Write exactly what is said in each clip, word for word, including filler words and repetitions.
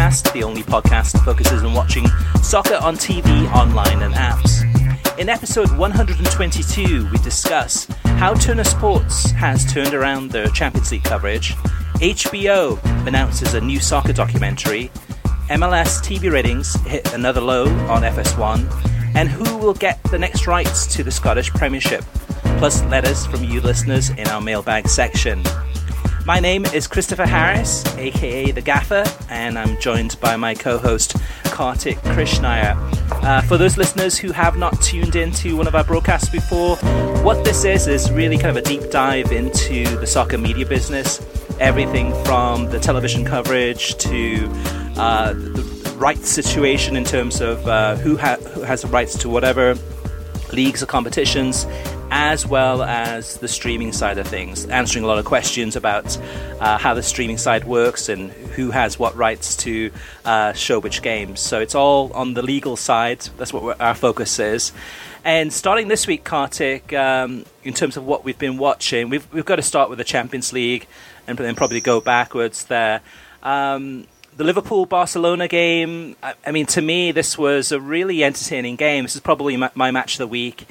Broadcast, the only podcast that focuses on watching soccer on T V, online and apps. In episode one hundred twenty-two, we discuss how Turner Sports has turned around their Champions League coverage, H B O announces a new soccer documentary, M L S T V ratings hit another low on F S one, and who will get the next rights to the Scottish Premiership, plus letters from you listeners in our mailbag section. My name is Christopher Harris, aka The Gaffer, and I'm joined by my co-host Kartik Krishnaiyer. Uh, for those listeners who have not tuned into one of our broadcasts before, what this is is really kind of a deep dive into the soccer media business. Everything from the television coverage to uh, the rights situation in terms of uh, who, ha- who has the rights to whatever leagues or competitions, as well as the streaming side of things, answering a lot of questions about uh, how the streaming side works and who has what rights to uh, show which games. So it's all on the legal side. That's what our focus is. And starting this week, Kartik, um, in terms of what we've been watching, we've we've got to start with the Champions League and then probably go backwards there. Um, the Liverpool-Barcelona game, I, I mean, to me, this was a really entertaining game. This is probably my, my match of the week.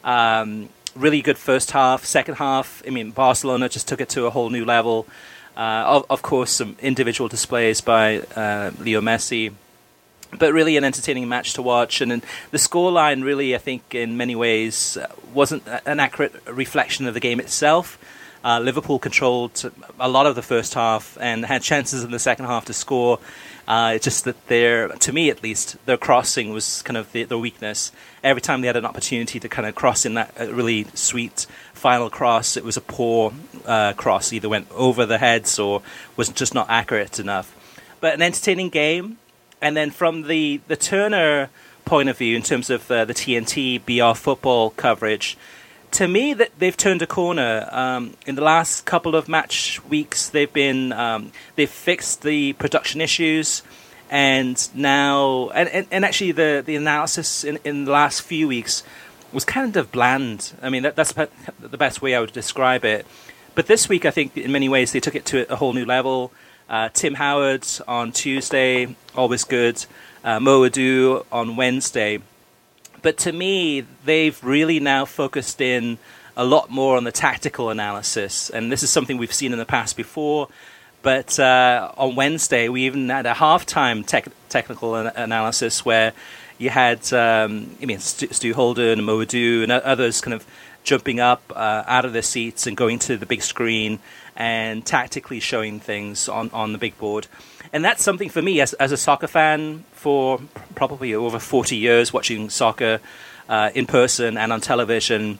Um, really good first half, second half. I mean, Barcelona just took it to a whole new level. Uh, of, of course, some individual displays by uh, Leo Messi, but really an entertaining match to watch. And the scoreline really, I think, in many ways, wasn't an accurate reflection of the game itself. Uh, Liverpool controlled a lot of the first half and had chances in the second half to score. Uh, it's just that their, to me at least, their crossing was kind of the, their weakness. Every time they had an opportunity to kind of cross in that really sweet final cross, it was a poor uh, cross. Either went over the heads or was just not accurate enough. But an entertaining game. And then from the, the Turner point of view, in terms of uh, the T N T B R football coverage, to me, that they've turned a corner. Um, in the last couple of match weeks, they've been um, they've fixed the production issues, and now and, and, and actually the, the analysis in, in the last few weeks was kind of bland. I mean, that, that's the best way I would describe it. But this week, I think in many ways they took it to a whole new level. Uh, Tim Howard on Tuesday, always good. Uh, Mo Adu on Wednesday. But to me, they've really now focused in a lot more on the tactical analysis. And this is something we've seen in the past before. But uh, on Wednesday, we even had a halftime tech- technical an- analysis where you had, um, I mean, Stu, Stu Holden, Mo Adu, and others kind of jumping up uh, out of their seats and going to the big screen and tactically showing things on, on the big board. And that's something for me as as a soccer fan for probably over forty years, watching soccer uh, in person and on television.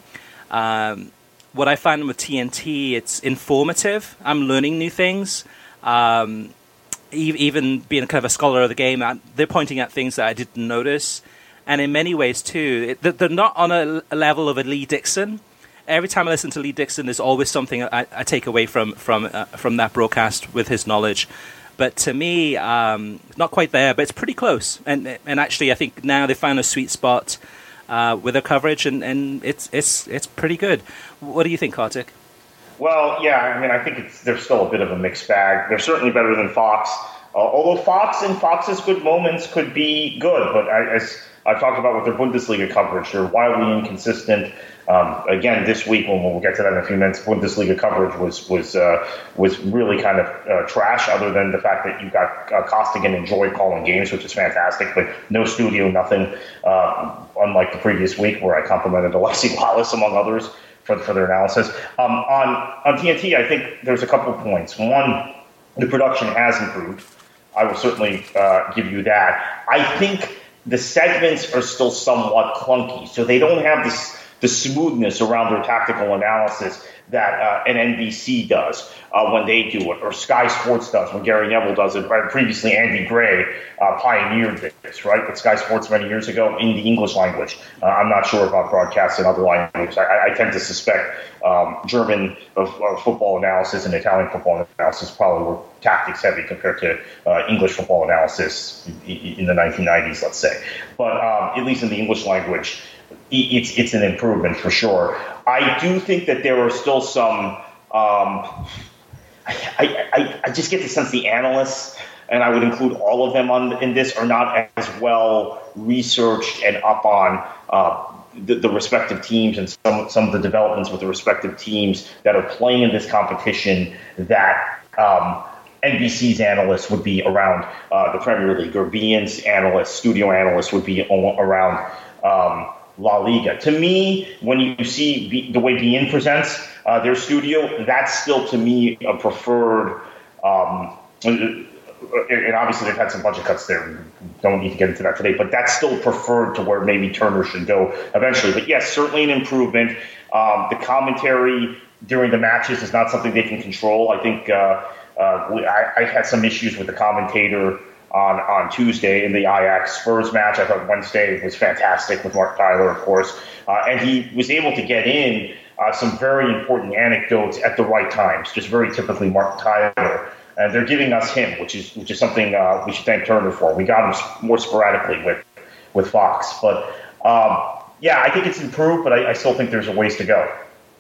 Um, what I find with T N T, it's informative. I'm learning new things. Um, even being kind of a scholar of the game, they're pointing out things that I didn't notice. And in many ways, too, it, they're not on a, a level of a Lee Dixon. Every time I listen to Lee Dixon, there's always something I, I take away from from uh, from that broadcast with his knowledge. But to me, um, not quite there, but it's pretty close. And and actually, I think now they found a sweet spot uh, with their coverage, and, and it's it's it's pretty good. What do you think, Kartik? Well, yeah, I mean, I think it's there's still a bit of a mixed bag. They're certainly better than Fox, uh, although Fox and Fox's good moments could be good. But I, as I've talked about with their Bundesliga coverage, they're wildly inconsistent. Um, again, this week, when we'll get to that in a few minutes, Bundesliga coverage was was uh, was really kind of uh, trash, other than the fact that you got uh, Costigan and Joy calling games, which is fantastic, but no studio, nothing, uh, unlike the previous week where I complimented Alexi Wallace, among others, for, for their analysis. Um, on, on T N T, I think there's a couple of points. One, the production has improved. I will certainly uh, give you that. I think the segments are still somewhat clunky, so they don't have this the smoothness around their tactical analysis that uh, an N B C does uh, when they do it, or Sky Sports does when Gary Neville does it. Right? Previously, Andy Gray uh, pioneered this, right, with Sky Sports many years ago in the English language. Uh, I'm not sure about broadcasts in other languages. I, I tend to suspect um, German uh, football analysis and Italian football analysis probably were tactics heavy compared to uh, English football analysis in, in the nineteen nineties, let's say. But um, at least in the English language, it's it's an improvement for sure. I do think that there are still some. Um, I, I I just get the sense the analysts and I would include all of them on in this, are not as well researched and up on uh, the, the respective teams and some some of the developments with the respective teams that are playing in this competition that um, N B C's analysts would be around uh, the Premier League, or B N's analysts, studio analysts would be around um, La Liga. To me, when you see B, the way B N presents uh, their studio, that's still, to me, a preferred. Um, and obviously, they've had some budget cuts there. Don't need to get into that today, but that's still preferred to where maybe Turner should go eventually. But yes, certainly an improvement. Um, the commentary during the matches is not something they can control. I think uh, uh, we, I, I had some issues with the commentator on, on Tuesday in the Ajax Spurs match. I thought Wednesday was fantastic with Mark Tyler, of course. Uh, and he was able to get in uh, some very important anecdotes at the right times, just very typically Mark Tyler. And they're giving us him, which is which is something uh, we should thank Turner for. We got him more sporadically with, with Fox. But, um, yeah, I think it's improved, but I, I still think there's a ways to go.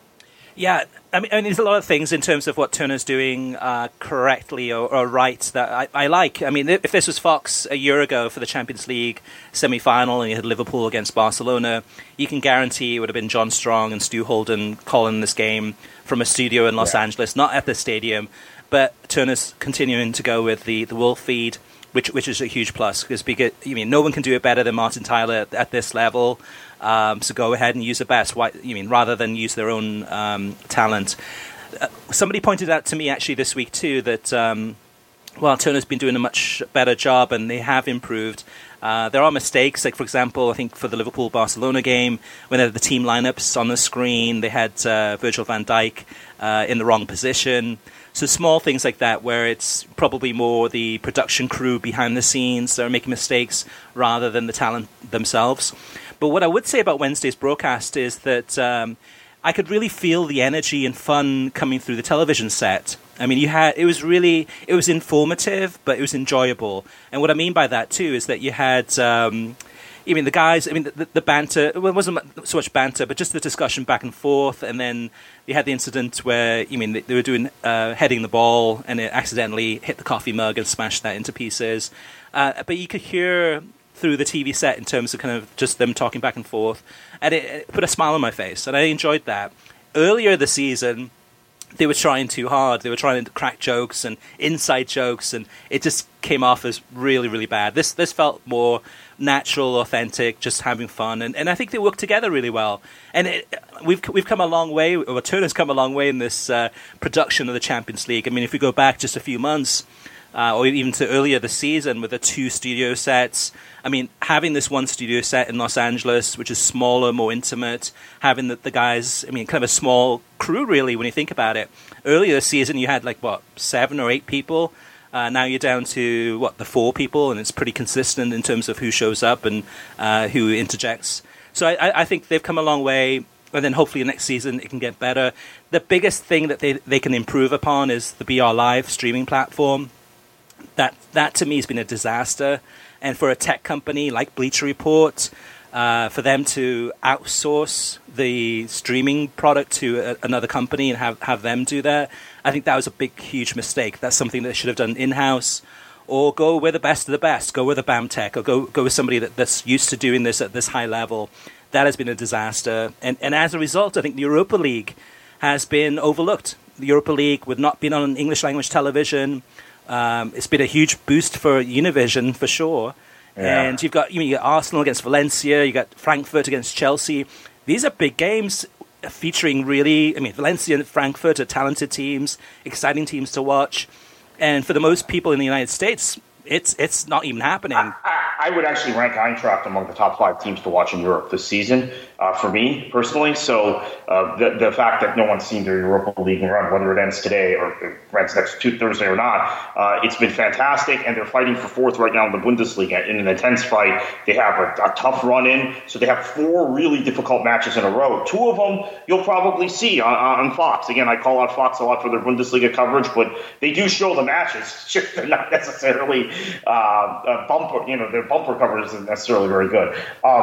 Yeah, I mean, I mean, there's a lot of things in terms of what Turner's doing uh, correctly or, or right that I, I like. I mean, if this was Fox a year ago for the Champions League semi-final and you had Liverpool against Barcelona, you can guarantee it would have been John Strong and Stu Holden calling this game from a studio in Los yeah. Angeles, not at the stadium. But Turner's continuing to go with the, the Wolf feed, which which is a huge plus. Because, because I mean, no one can do it better than Martin Tyler at, at this level. Um, so go ahead and use the best. Why, you mean, rather than use their own um, talent. Uh, somebody pointed out to me actually this week too that um, well, Turner's been doing a much better job, and they have improved. Uh, there are mistakes, like for example, I think for the Liverpool-Barcelona game, when they had the team lineups on the screen, they had uh, Virgil van Dijk uh, in the wrong position. So small things like that, where it's probably more the production crew behind the scenes that are making mistakes rather than the talent themselves. But what I would say about Wednesday's broadcast is that um, I could really feel the energy and fun coming through the television set. I mean, you had it was really it was informative, but it was enjoyable. And what I mean by that too is that you had. Um, I mean, the guys, I mean, the, the banter, well, it wasn't so much banter, but just the discussion back and forth. And then you had the incident where, I mean, they, they were doing, uh, heading the ball and it accidentally hit the coffee mug and smashed that into pieces. Uh, but you could hear through the T V set in terms of kind of just them talking back and forth. And it, it put a smile on my face. And I enjoyed that. Earlier this season, they were trying too hard. They were trying to crack jokes and inside jokes, and it just came off as really, really bad. This this felt more natural, authentic, just having fun, and, and I think they work together really well. And it, we've we've come a long way, or Turner's come a long way in this uh, production of the Champions League. I mean, if we go back just a few months, uh, or even to earlier this season with the two studio sets. I mean, having this one studio set in Los Angeles, which is smaller, more intimate, having the, the guys, I mean, kind of a small crew, really, when you think about it. Earlier this season, you had, like, what, seven or eight people? Uh, now you're down to, what, the four people, and it's pretty consistent in terms of who shows up and uh, who interjects. So I, I think they've come a long way, and then hopefully next season it can get better. The biggest thing that they, they can improve upon is the B R Live streaming platform. That, that, to me, has been a disaster. And for a tech company like Bleacher Report, uh, for them to outsource the streaming product to a, another company and have, have them do that, I think that was a big, huge mistake. That's something they should have done in-house. Or go with the best of the best. Go with a BAMTech, or go go with somebody that, that's used to doing this at this high level. That has been a disaster. And, and as a result, I think the Europa League has been overlooked. The Europa League would not been on English language television. Um, it's been a huge boost for Univision, for sure. Yeah. And you've got, you know, you got Arsenal against Valencia, you got Frankfurt against Chelsea. These are big games featuring really, I mean, Valencia and Frankfurt are talented teams, exciting teams to watch. And for the most people in the United States, it's it's not even happening. I, I, I would actually rank Eintracht among the top five teams to watch in Europe this season, uh, for me personally. So uh, the the fact that no one's seen their Europa League run, whether it ends today or it ends next Thursday or not, uh, it's been fantastic. And they're fighting for fourth right now in the Bundesliga in an intense fight. They have a, a tough run in, so they have four really difficult matches in a row. Two of them you'll probably see on, on Fox. Again, I call out Fox a lot for their Bundesliga coverage, but they do show the matches. Just they're not necessarily uh, uh, bumper. You know, their bumper coverage isn't necessarily very good. Um,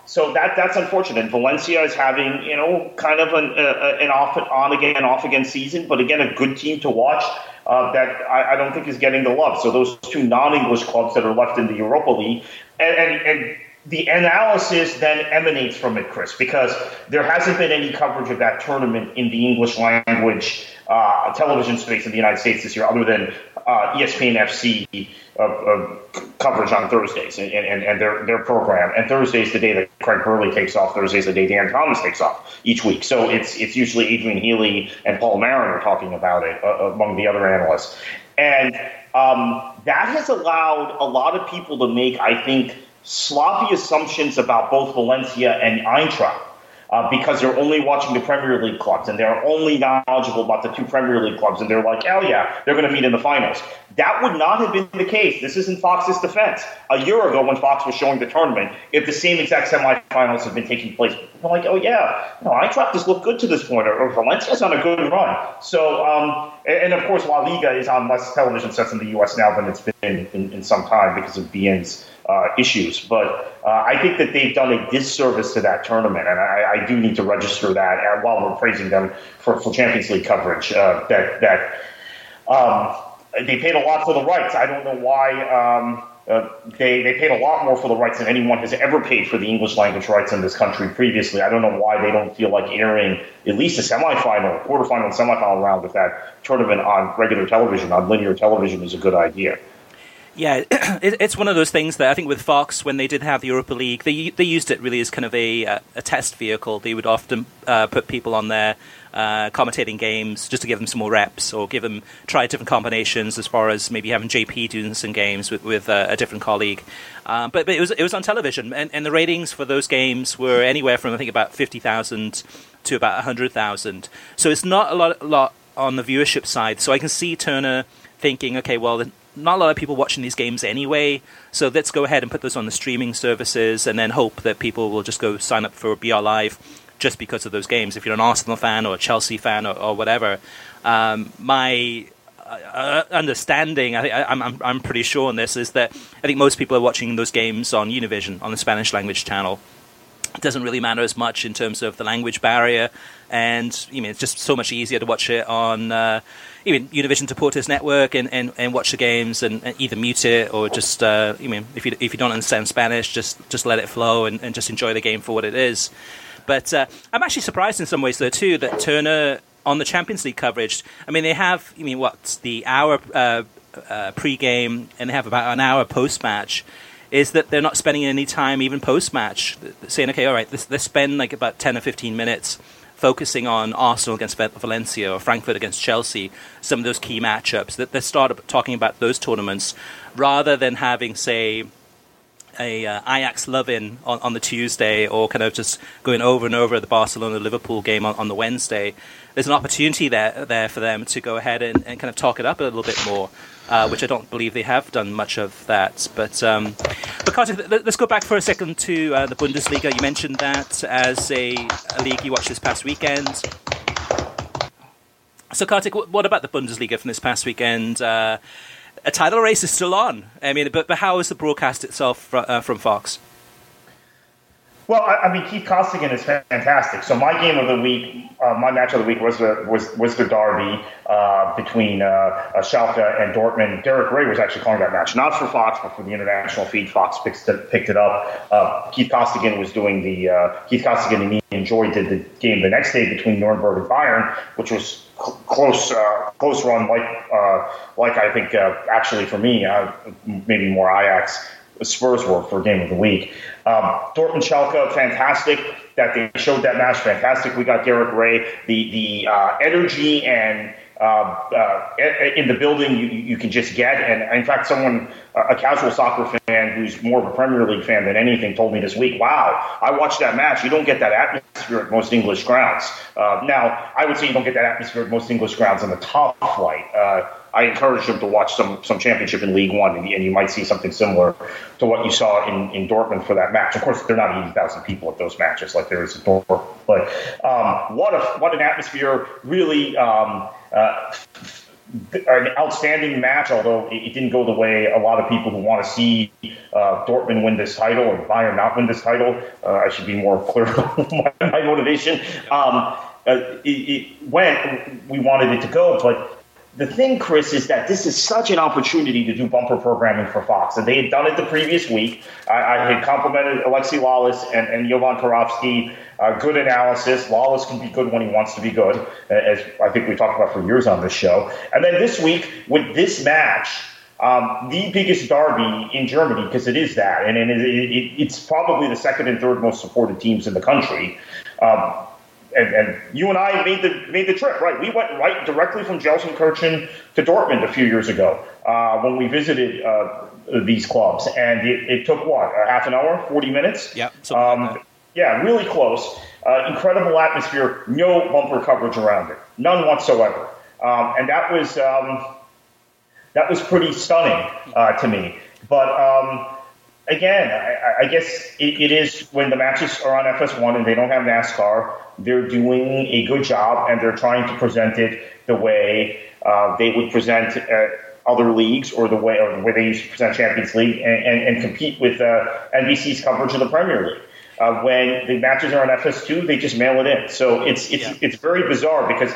So that that's unfortunate. Valencia is having, you know, kind of an, uh, an off on again, off again season, but again, a good team to watch uh, that I, I don't think is getting the love. So those two non-English clubs that are left in the Europa League, and, and, and the analysis then emanates from it, Chris, because there hasn't been any coverage of that tournament in the English language uh, television space in the United States this year, other than uh, E S P N F C uh, uh, coverage on Thursdays and, and, and their, their program. And Thursday's the day that Craig Burley takes off. Thursday's the day Dan Thomas takes off each week. So it's it's usually Adrian Healy and Paul Marin are talking about it uh, among the other analysts. And um, that has allowed a lot of people to make, I think, sloppy assumptions about both Valencia and Eintracht uh, because they're only watching the Premier League clubs and they're only knowledgeable about the two Premier League clubs, and they're like, oh yeah, they're going to meet in the finals. That would not have been the case. This isn't Fox's defense. A year ago when Fox was showing the tournament, if the same exact semifinals had been taking place, we're like, oh yeah, no, Eintracht has looked good to this point, or, or Valencia's on a good run. So, um, and, and of course, La Liga is on less television sets in the U S now than it's been in, in, in some time because of B N's Uh, issues, but uh, I think that they've done a disservice to that tournament, and I, I do need to register that uh, while we're praising them for, for Champions League coverage. Uh, that that um, they paid a lot for the rights. I don't know why um, uh, they they paid a lot more for the rights than anyone has ever paid for the English language rights in this country previously. I don't know why they don't feel like airing at least a semifinal, quarterfinal, and semifinal round of that tournament on regular television, on linear television, is a good idea. Yeah, it's one of those things that I think with Fox, when they did have the Europa League, they they used it really as kind of a a test vehicle. They would often uh, put people on there uh, commentating games just to give them some more reps, or give them try different combinations as far as maybe having J P doing some games with with uh, a different colleague. Uh, but but it was it was on television, and, and the ratings for those games were anywhere from I think about fifty thousand to about a hundred thousand. So it's not a lot a lot on the viewership side. So I can see Turner thinking, okay, well. The, Not a lot of people watching these games anyway, so let's go ahead and put those on the streaming services and then hope that people will just go sign up for B R Live just because of those games. If you're an Arsenal fan or a Chelsea fan or, or whatever, um, my uh, understanding, I, I, I'm, I'm pretty sure on this, is that I think most people are watching those games on Univision, on the Spanish language channel. It doesn't really matter as much in terms of the language barrier, and you know, it's just so much easier to watch it on uh, even Univision Supporters Network and, and, and watch the games and, and either mute it or just uh, you mean if you if you don't understand Spanish, just just let it flow and, and just enjoy the game for what it is. But uh, I'm actually surprised in some ways though too that Turner on the Champions League coverage. I mean they have I mean what the hour uh, uh, pre-game and they have about an hour post-match. Is that they're not spending any time even post-match saying, okay, all right, let's, let's spend like about ten or fifteen minutes focusing on Arsenal against Valencia or Frankfurt against Chelsea, some of those key matchups, that they start talking about those tournaments rather than having, say, a uh, Ajax Love-In on, on the Tuesday or kind of just going over and over the Barcelona-Liverpool game on, on the Wednesday. There's an opportunity there there for them to go ahead and, and kind of talk it up a little bit more, uh, which I don't believe they have done much of that. But, um, but Kartik, let's go back for a second to uh, the Bundesliga. You mentioned that as a, a league you watched this past weekend. So, Kartik, what about the Bundesliga from this past weekend? Uh, a title race is still on. I mean, but, but how is the broadcast itself fr- uh, from Fox? Well, I, I mean, Keith Costigan is fantastic. So my game of the week, uh, my match of the week was the was, was the derby uh, between uh, uh, Schalke and Dortmund. Derek Ray was actually calling that match, not for Fox, but for the international feed. Fox picked it, picked it up. Uh, Keith Costigan was doing the uh, Keith Costigan and me and Joy did the game the next day between Nuremberg and Bayern, which was cl- close uh, close run, like uh, like I think uh, actually for me, uh, maybe more Ajax. Spurs were for game of the week. Um, Dortmund Schalke, fantastic that they showed that match. Fantastic. We got Derek Ray. The the uh, energy and uh, uh, in the building you, you can just get. And in fact, someone, a casual soccer fan who's more of a Premier League fan than anything, told me this week, "Wow, I watched that match. You don't get that atmosphere at most English grounds." Uh, now, I would say you don't get that atmosphere at most English grounds in the top flight. Uh, I encourage them to watch some some championship in League One, and, and you might see something similar to what you saw in, in Dortmund for that match. Of course, there are not eighty thousand people at those matches like there is at Dortmund, but um, what a what an atmosphere! Really, um, uh, an outstanding match, although it didn't go the way a lot of people who want to see uh, Dortmund win this title or Bayern not win this title. Uh, I should be more clear about my, my motivation. Um, uh, it, it went, we wanted it to go, but the thing, Chris, is that this is such an opportunity to do bumper programming for Fox. And they had done it the previous week. I, I had complimented Alexi Lalas and, and Jovan Karofsky. Uh, good analysis. Lalas can be good when he wants to be good, as I think we talked about for years on this show. And then this week, with this match, um, the biggest derby in Germany, because it is that, and it, it, it's probably the second and third most supported teams in the country. Um, And, and you and I made the made the trip, right? We went right directly from Gelsenkirchen to Dortmund a few years ago uh, when we visited uh, these clubs, and it, it took what, a half an hour, forty minutes? Yeah, um, like yeah, really close. Uh, incredible atmosphere, no bumper coverage around it, none whatsoever, um, and that was um, that was pretty stunning uh, to me. But um, again, I, I guess it, it is when the matches are on F S one and they don't have NASCAR. They're doing a good job, and they're trying to present it the way uh, they would present uh, other leagues, or the way, or the way they used to present Champions League, and, and, and compete with uh, N B C's coverage of the Premier League. Uh, when the matches are on F S two, they just mail it in. So it's it's yeah. it's very bizarre because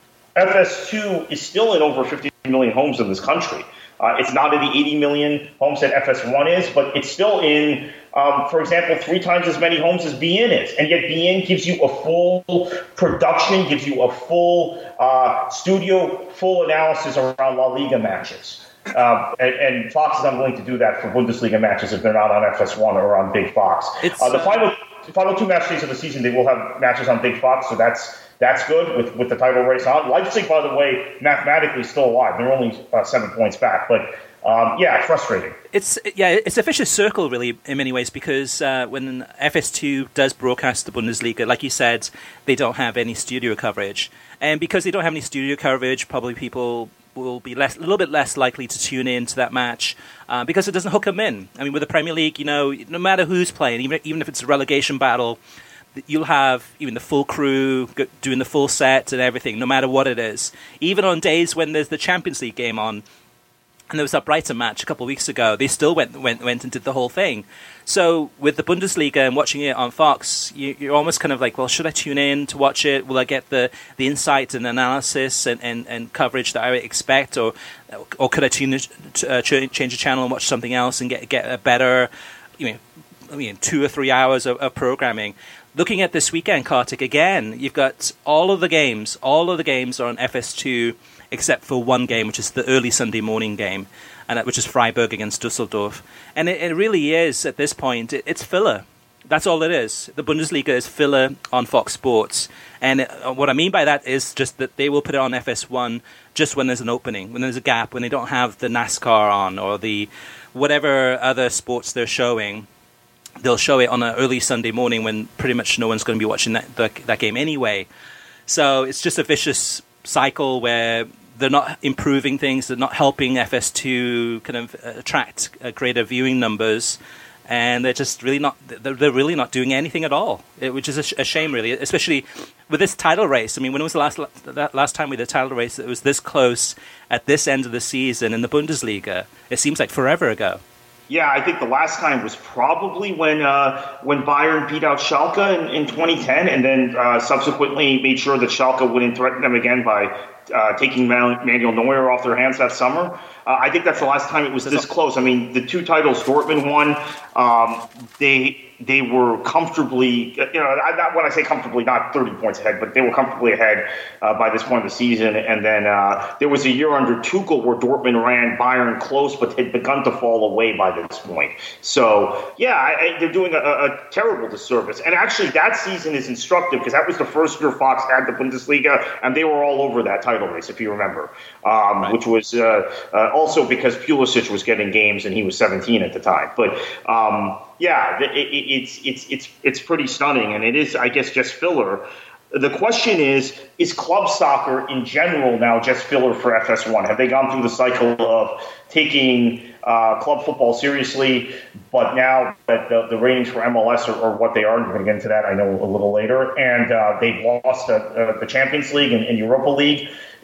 F S two is still in over fifty million homes in this country. Uh, it's not in the eighty million homes that F S one is, but it's still in, um, for example, three times as many homes as B N is. And yet B N gives you a full production, gives you a full uh, studio, full analysis around La Liga matches. Uh, and, and Fox is unwilling to do that for Bundesliga matches if they're not on F S one or on Big Fox. Uh, the final the final two match days of the season, they will have matches on Big Fox, so that's That's good with, with the title race on. Leipzig, by the way, mathematically still alive. They're only uh, seven points back. But, um, yeah, frustrating. It's yeah, it's a vicious circle, really, in many ways, because uh, when F S two does broadcast the Bundesliga, like you said, they don't have any studio coverage. And because they don't have any studio coverage, probably people will be less, a little bit less likely to tune in to that match uh, because it doesn't hook them in. I mean, with the Premier League, you know, no matter who's playing, even even if it's a relegation battle, you'll have even the full crew doing the full set and everything, no matter what it is. Even on days when there's the Champions League game on, and there was that Brighton match a couple of weeks ago, they still went went went and did the whole thing. So with the Bundesliga and watching it on Fox, you, you're almost kind of like, well, should I tune in to watch it? Will I get the, the insight and analysis and, and, and coverage that I expect, or or could I tune uh, change the channel and watch something else and get get a better, you know, I mean, two or three hours of, of programming? Looking at this weekend, Kartik, again, you've got all of the games. All of the games are on F S two, except for one game, which is the early Sunday morning game, and which is Freiburg against Dusseldorf. And it, it really is, at this point, it, it's filler. That's all it is. The Bundesliga is filler on Fox Sports. And it, what I mean by that is just that they will put it on F S one just when there's an opening, when there's a gap, when they don't have the NASCAR on or the whatever other sports they're showing. They'll show it on an early Sunday morning when pretty much no one's going to be watching that the, that game anyway. So it's just a vicious cycle where they're not improving things, they're not helping F S two kind of attract uh, greater viewing numbers, and they're just really not they're, they're really not doing anything at all, it, which is a, sh- a shame, really, especially with this title race. I mean, when was the last that last time we did a title race that was this close at this end of the season in the Bundesliga? It seems like forever ago. Yeah, I think the last time was probably when uh, when Bayern beat out Schalke in, in twenty ten, and then uh, subsequently made sure that Schalke wouldn't threaten them again by uh, taking Manuel Neuer off their hands that summer. Uh, I think that's the last time it was this close. I mean, the two titles Dortmund won, um, they they were comfortably, you know, not when I say comfortably, not thirty points ahead, but they were comfortably ahead uh, by this point of the season. And then uh, there was a year under Tuchel where Dortmund ran Bayern close, but had begun to fall away by this point. So, yeah, I, I, they're doing a, a terrible disservice. And actually, that season is instructive because that was the first year Fox had the Bundesliga, and they were all over that title race, if you remember, um, right. which was uh, uh, also because Pulisic was getting games and he was seventeen at the time. But um, yeah, it, it, it's it's it's it's pretty stunning, and it is, I guess, just filler. The question is, is club soccer in general now just filler for F S one? Have they gone through the cycle of taking uh, club football seriously, but now that the, the ratings for M L S are, are what they are, and we're going to get into that, I know, a little later, and uh, they've lost uh, uh, the Champions League and, and Europa League,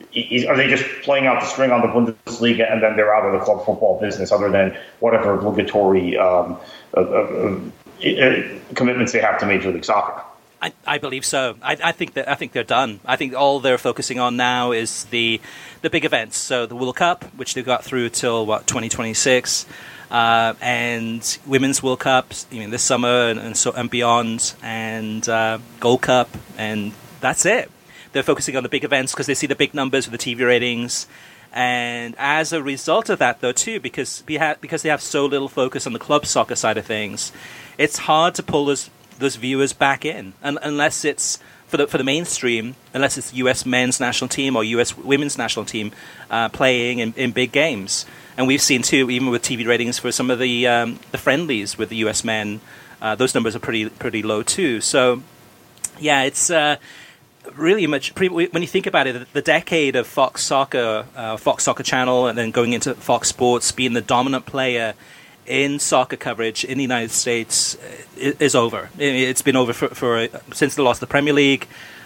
is, are they just playing out the string on the Bundesliga and then they're out of the club football business, other than whatever obligatory um, uh, uh, uh, commitments they have to Major League Soccer? I, I believe so. I, I think that I think they're done. I think all they're focusing on now is the the big events. So the World Cup, which they've got through till what twenty twenty-six, uh, and Women's World Cups, you know, this summer and and, so, and beyond, and uh, Gold Cup, and that's it. They're focusing on the big events because they see the big numbers with the T V ratings. And as a result of that, though, too, because we ha- because they have so little focus on the club soccer side of things, it's hard to pull those those viewers back in, un- unless it's for the for the mainstream, unless it's the U S men's national team or U S women's national team uh, playing in, in big games. And we've seen too, even with T V ratings for some of the um, the friendlies with the U S men, uh, those numbers are pretty pretty low too. So, yeah, it's. Uh, Really much. When you think about it, the decade of Fox Soccer, uh, Fox Soccer Channel, and then going into Fox Sports, being the dominant player in soccer coverage in the United States, is over. It's been over for, for since they lost the Premier League.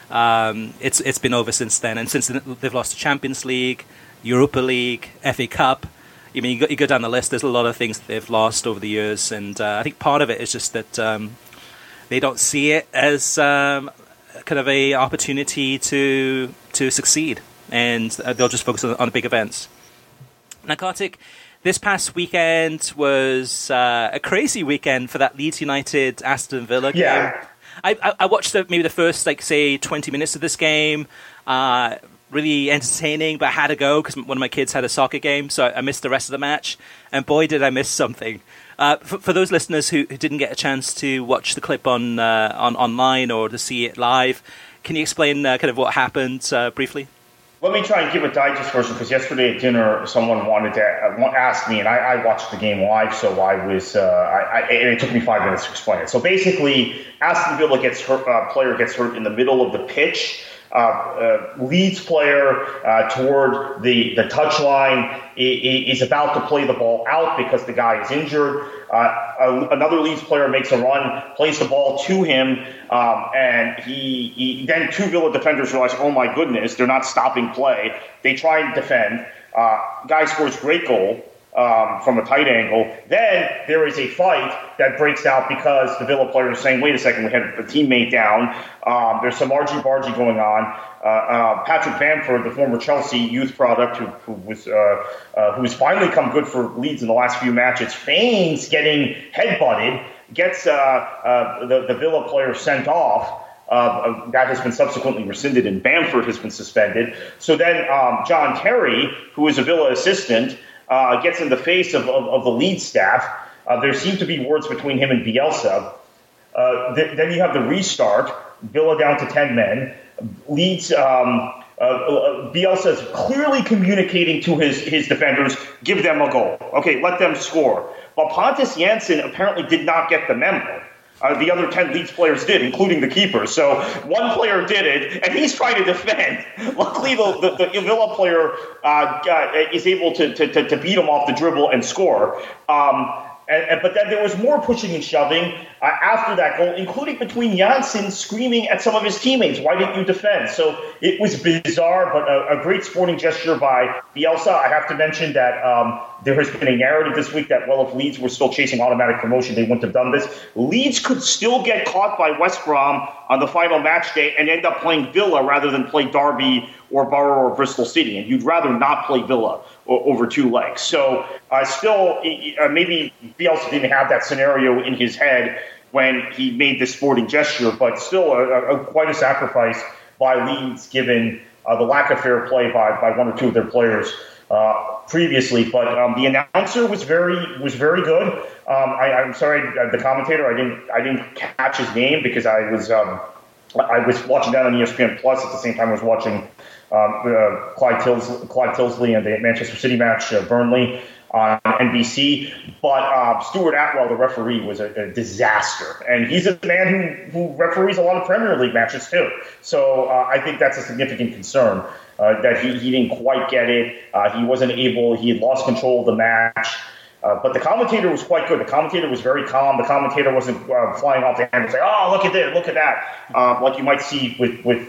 Um, it's it's been over since then, and since they've lost the Champions League, Europa League, F A Cup. I mean, you go, you go down the list. There's a lot of things that they've lost over the years, and uh, I think part of it is just that um, they don't see it as. Um, kind of a opportunity to to succeed, and they'll just focus on, on the big events. Now, Kartik, this past weekend was uh, a crazy weekend for that Leeds United Aston Villa game. Yeah. I, I, I watched the, maybe the first, like, say, twenty minutes of this game. Uh, really entertaining, but I had to go because one of my kids had a soccer game, so I missed the rest of the match. And boy, did I miss something. Uh, for, for those listeners who, who didn't get a chance to watch the clip on uh, on online or to see it live, can you explain uh, kind of what happened uh, briefly? Let me try and give a digest version, because yesterday at dinner someone wanted to uh, ask me, and I, I watched the game live, so I was, uh, I, I, and it took me five minutes to explain it. So basically, Aston Villa gets hurt, uh, player gets hurt in the middle of the pitch. Uh, uh, Leeds player uh, toward the, the touchline is about to play the ball out because the guy is injured. Uh, another Leeds player makes a run, plays the ball to him, um, and he, he then two Villa defenders realize, oh my goodness, they're not stopping play. They try and defend. Uh, guy scores great goal. Um, from a tight angle. Then there is a fight that breaks out because the Villa players are saying, wait a second, we had a teammate down. Um, there's some argy-bargy going on. Uh, uh, Patrick Bamford, the former Chelsea youth product who, who was uh, uh, who's finally come good for Leeds in the last few matches, feigns getting headbutted, gets uh, uh, the, the Villa player sent off. Uh, that has been subsequently rescinded, and Bamford has been suspended. So then um, John Terry, who is a Villa assistant, Uh, gets in the face of, of, of the Leeds staff. Uh, there seem to be words between him and Bielsa. Uh, th- then you have the restart. Villa down to ten men. Leeds, um, uh, Bielsa is clearly communicating to his, his defenders, give them a goal. Okay, let them score. But Pontus Jansson apparently did not get the memo. Uh, the other ten Leeds players did, including the keeper. So one player did it, and he's trying to defend. Luckily, the, the, the Villa player uh, got, is able to, to, to beat him off the dribble and score. Um, and, and, but then there was more pushing and shoving uh, after that goal, including between Jansson screaming at some of his teammates, why didn't you defend? So it was bizarre, but a, a great sporting gesture by Bielsa. I have to mention that um, there has been a narrative this week that, well, if Leeds were still chasing automatic promotion, they wouldn't have done this. Leeds could still get caught by West Brom on the final match day and end up playing Villa rather than play Derby or Borough or Bristol City. And you'd rather not play Villa over two legs. So uh, still, uh, maybe Bielsa didn't have that scenario in his head when he made this sporting gesture, but still a, a, quite a sacrifice by Leeds given uh, the lack of fair play by, by one or two of their players uh, previously. But um, the announcer was very was very good. Um, I, I'm sorry, the commentator, I didn't I didn't catch his name because I was um, I was watching that on E S P N Plus at the same time I was watching um, uh, Clyde, Tills- Clyde Tilsley and the Manchester City match, uh, Burnley, on N B C. But uh, Stuart Atwell, the referee, was a, a disaster. And he's a man who, who referees a lot of Premier League matches, too. So uh, I think that's a significant concern, uh, that he, he didn't quite get it. Uh, he wasn't able, he had lost control of the match. Uh, but the commentator was quite good. The commentator was very calm. The commentator wasn't uh, flying off the handle saying, oh, look at this, look at that, uh, like you might see with, with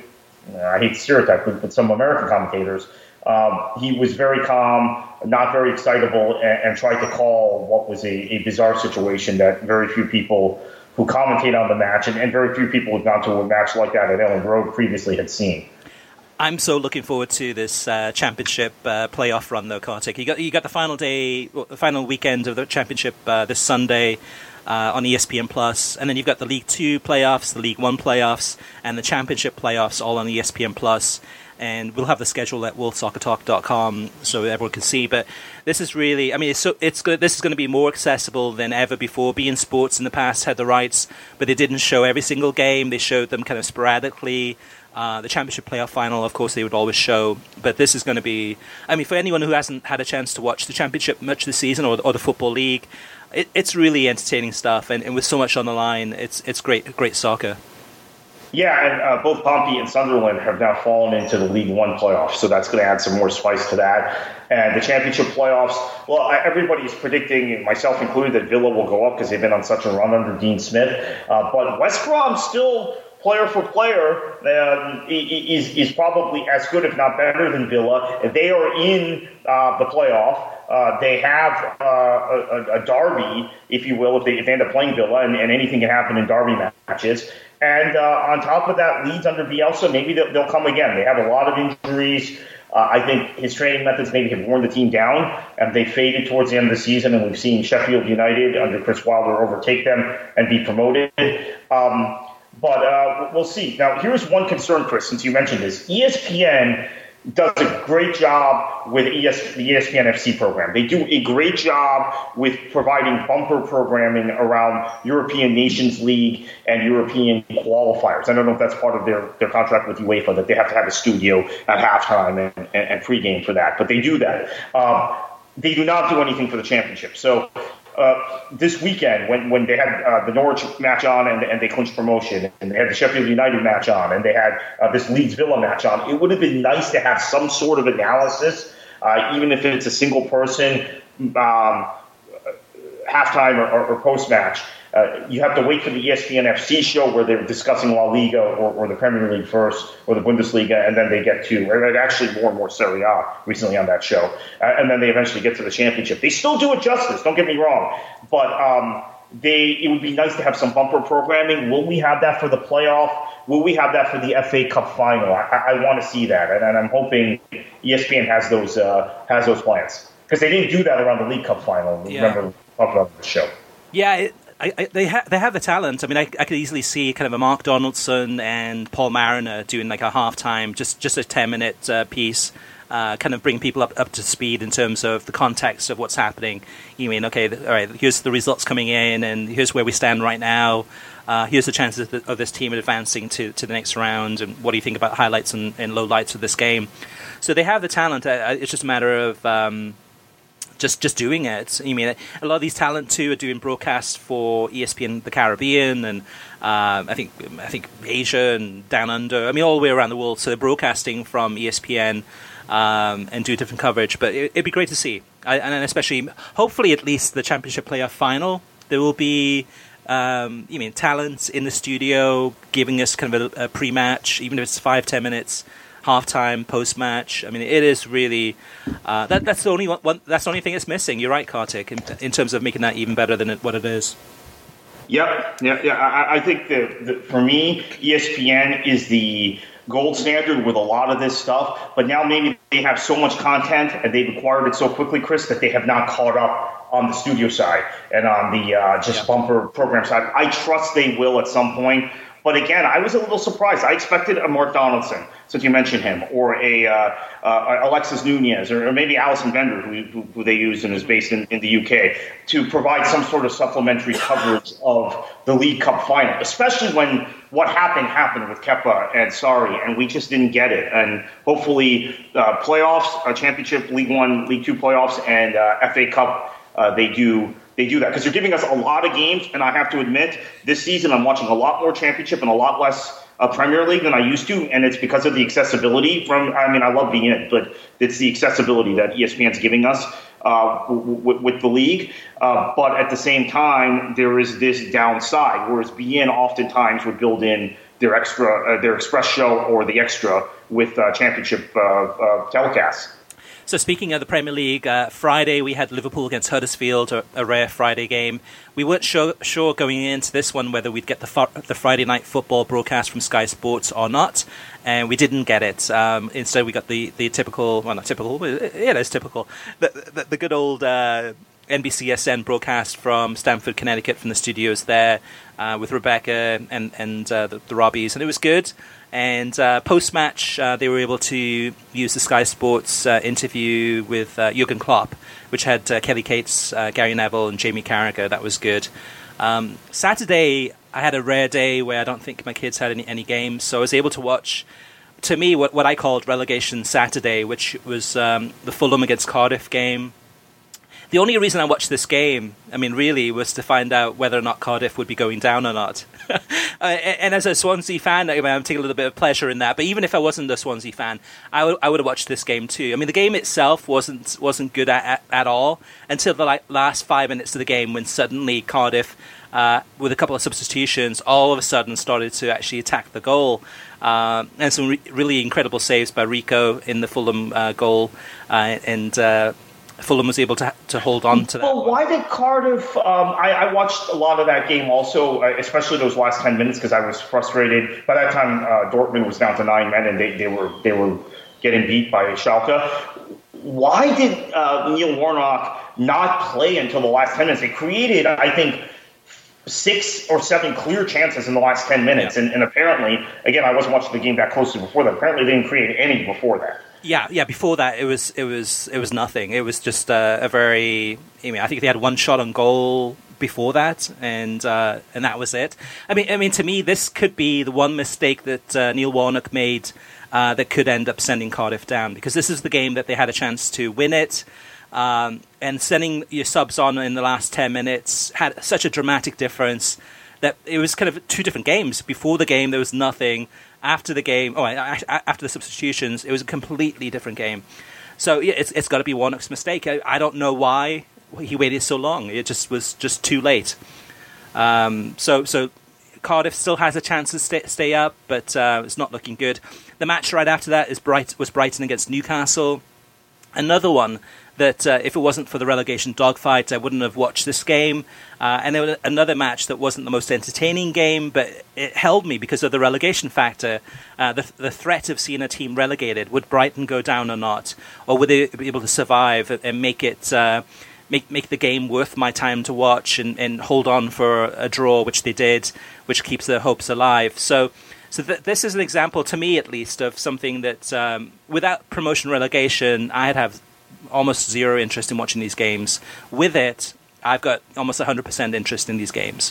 I hate to stereotype, but, but some American commentators, um, he was very calm, not very excitable, and, and tried to call what was a, a bizarre situation that very few people who commentate on the match, and, and very few people who've gone to a match like that at Ellen Road previously had seen. I'm so looking forward to this uh, championship uh, playoff run, though, Kartik. You got you got the final day, the final weekend of the championship uh, this Sunday uh, on E S P N Plus, and then you've got the League Two playoffs, the League One playoffs, and the championship playoffs all on E S P N Plus. And we'll have the schedule at world soccer talk dot com so everyone can see. But this is really, I mean, it's so it's good. This is going to be more accessible than ever before. beIN Sports in the past had the rights, but they didn't show every single game. They showed them kind of sporadically. Uh, the championship playoff final, of course, they would always show. But this is going to be, I mean, for anyone who hasn't had a chance to watch the championship much this season or, or the Football League, it, it's really entertaining stuff. And, and with so much on the line, it's it's great, great soccer. Yeah, and uh, both Pompey and Sunderland have now fallen into the League One playoffs, so that's going to add some more spice to that. And the championship playoffs, well, I, everybody is predicting, myself included, that Villa will go up because they've been on such a run under Dean Smith. Uh, but West Brom still, player for player, um, is, is probably as good, if not better, than Villa. They are in uh, the playoff. Uh, they have uh, a, a derby, if you will, if they, if they end up playing Villa, and, and anything can happen in derby matches. And uh, on top of that, Leeds under Bielsa, maybe they'll, they'll come again. They have a lot of injuries. Uh, I think his training methods maybe have worn the team down, and they faded towards the end of the season, and we've seen Sheffield United under Chris Wilder overtake them and be promoted. Um, but uh, we'll see. Now, here's one concern, Chris, since you mentioned this. E S P N does a great job with E S, the E S P N F C program. They do a great job with providing bumper programming around European Nations League and European qualifiers. I don't know if that's part of their, their contract with UEFA, that they have to have a studio at halftime and, and, and pregame for that, but they do that. Um, they do not do anything for the championship. So uh, this weekend, when, when they had uh, the Norwich match on and, and they clinched promotion, and they had the Sheffield United match on, and they had uh, this Leeds Villa match on, it would have been nice to have some sort of analysis, uh, even if it's a single person um, halftime or, or, or post-match. Uh, you have to wait for the E S P N F C show where they're discussing La Liga or, or the Premier League first, or the Bundesliga, and then they get to, or actually more and more Serie A recently on that show, uh, and then they eventually get to the championship. They still do it justice, don't get me wrong, but um, they it would be nice to have some bumper programming. Will we have that for the playoff? Will we have that for the F A Cup final? I, I want to see that, and, and I'm hoping E S P N has those uh, has those plans, because they didn't do that around the League Cup final. Yeah. Remember, we talked about the show. Yeah, it, I, I, they ha- they have the talent. I mean, I, I could easily see kind of a Mark Donaldson and Paul Mariner doing like a halftime, just just a ten minute uh, piece, uh, kind of bring people up, up to speed in terms of the context of what's happening. You mean, okay, all right, here's the results coming in, and here's where we stand right now. Uh, here's the chances of, the, of this team advancing to, to the next round, and what do you think about highlights and, and lowlights of this game? So they have the talent. Uh, it's just a matter of Um, Just just doing it. I mean, a lot of these talent too are doing broadcasts for E S P N the Caribbean, and uh, I think I think Asia and Down Under. I mean, all the way around the world. So they're broadcasting from E S P N um, and do different coverage. But it, it'd be great to see, I, and especially, hopefully, at least the championship playoff final, there will be. Um, you mean talent in the studio giving us kind of a, a pre-match, even if it's five ten minutes. Halftime, post-match. I mean, it is really uh, that. That's the only one, one. That's the only thing it's missing. You're right, Kartik, in, in terms of making that even better than it, what it is. Yep, yeah, yeah. I, I think that, that for me, E S P N is the gold standard with a lot of this stuff. But now maybe they have so much content and they've acquired it so quickly, Chris, that they have not caught up on the studio side and on the uh, just yeah. bumper program side. I trust they will at some point. But again, I was a little surprised. I expected a Mark Donaldson, since you mentioned him, or a uh, uh, Alexis Nunez, or, or maybe Alison Bender, who, who, who they used and is based in, in the U K, to provide some sort of supplementary coverage of the League Cup final, especially when what happened happened with Kepa and Sarri, and we just didn't get it. And hopefully uh, playoffs, uh, championship, League One, League Two playoffs, and uh, F A Cup, uh, they do They do that because they're giving us a lot of games, and I have to admit, this season I'm watching a lot more Championship and a lot less uh, Premier League than I used to, and it's because of the accessibility from, I mean, I love being in it, but it's the accessibility that E S P N's giving us uh, w- w- with the league. Uh, but at the same time, there is this downside, whereas beIN oftentimes would build in their extra, uh, their express show or the extra with uh, championship uh, uh, telecasts. So speaking of the Premier League, uh, Friday we had Liverpool against Huddersfield, a, a rare Friday game. We weren't sure, sure going into this one whether we'd get the fo- the Friday night football broadcast from Sky Sports or not, and we didn't get it. Um, instead, we got the, the typical, well, not typical, but it is typical, the, the, the good old uh, N B C S N broadcast from Stamford, Connecticut, from the studios there uh, with Rebecca and, and uh, the, the Robbies, and it was good. And uh, post-match, uh, they were able to use the Sky Sports uh, interview with uh, Jurgen Klopp, which had uh, Kelly Cates, uh, Gary Neville, and Jamie Carragher. That was good. Um, Saturday, I had a rare day where I don't think my kids had any, any games, so I was able to watch, to me, what, what I called Relegation Saturday, which was um, the Fulham against Cardiff game. The only reason I watched this game, I mean, really, was to find out whether or not Cardiff would be going down or not. uh, and as a Swansea fan, I mean, I'm taking a little bit of pleasure in that. But even if I wasn't a Swansea fan, I, w- I would have watched this game too. I mean, the game itself wasn't wasn't good at, at, at all until the like, last five minutes of the game, when suddenly Cardiff, uh, with a couple of substitutions, all of a sudden started to actually attack the goal. Um, and some re- really incredible saves by Rico in the Fulham uh, goal. Uh, and... Uh, Fulham was able to to hold on to that. Well, why did Cardiff? Um, I, I watched a lot of that game also, uh, especially those last ten minutes, because I was frustrated. By that time, uh, Dortmund was down to nine men, and they, they were they were getting beat by Schalke. Why did uh, Neil Warnock not play until the last ten minutes? They created, I think, six or seven clear chances in the last ten minutes, yeah. and, and apparently, again, I wasn't watching the game that closely before that. Apparently, they didn't create any before that. Yeah, yeah. Before that, it was it was it was nothing. It was just uh, a very. I mean, I think they had one shot on goal before that, and uh, and that was it. I mean, I mean, to me, this could be the one mistake that uh, Neil Warnock made uh, that could end up sending Cardiff down, because this is the game that they had a chance to win it, um, and sending your subs on in the last ten minutes had such a dramatic difference that it was kind of two different games. Before the game, there was nothing. After the game, oh, after the substitutions, it was a completely different game. So yeah, it's it's got to be Warnock's mistake. I, I don't know why he waited so long. It just was just too late. Um, so so Cardiff still has a chance to stay, stay up, but uh, it's not looking good. The match right after that is Bright was Brighton against Newcastle. Another one that uh, if it wasn't for the relegation dogfight, I wouldn't have watched this game. Uh, and there was another match that wasn't the most entertaining game, but it held me because of the relegation factor. Uh, the, the threat of seeing a team relegated. Would Brighton go down or not? Or would they be able to survive and make it uh, make make the game worth my time to watch and, and hold on for a draw, which they did, which keeps their hopes alive. So so th- this is an example, to me at least, of something that um, without promotion relegation, I'd have almost zero interest in watching these games. With it, I've got almost one hundred percent interest in these games.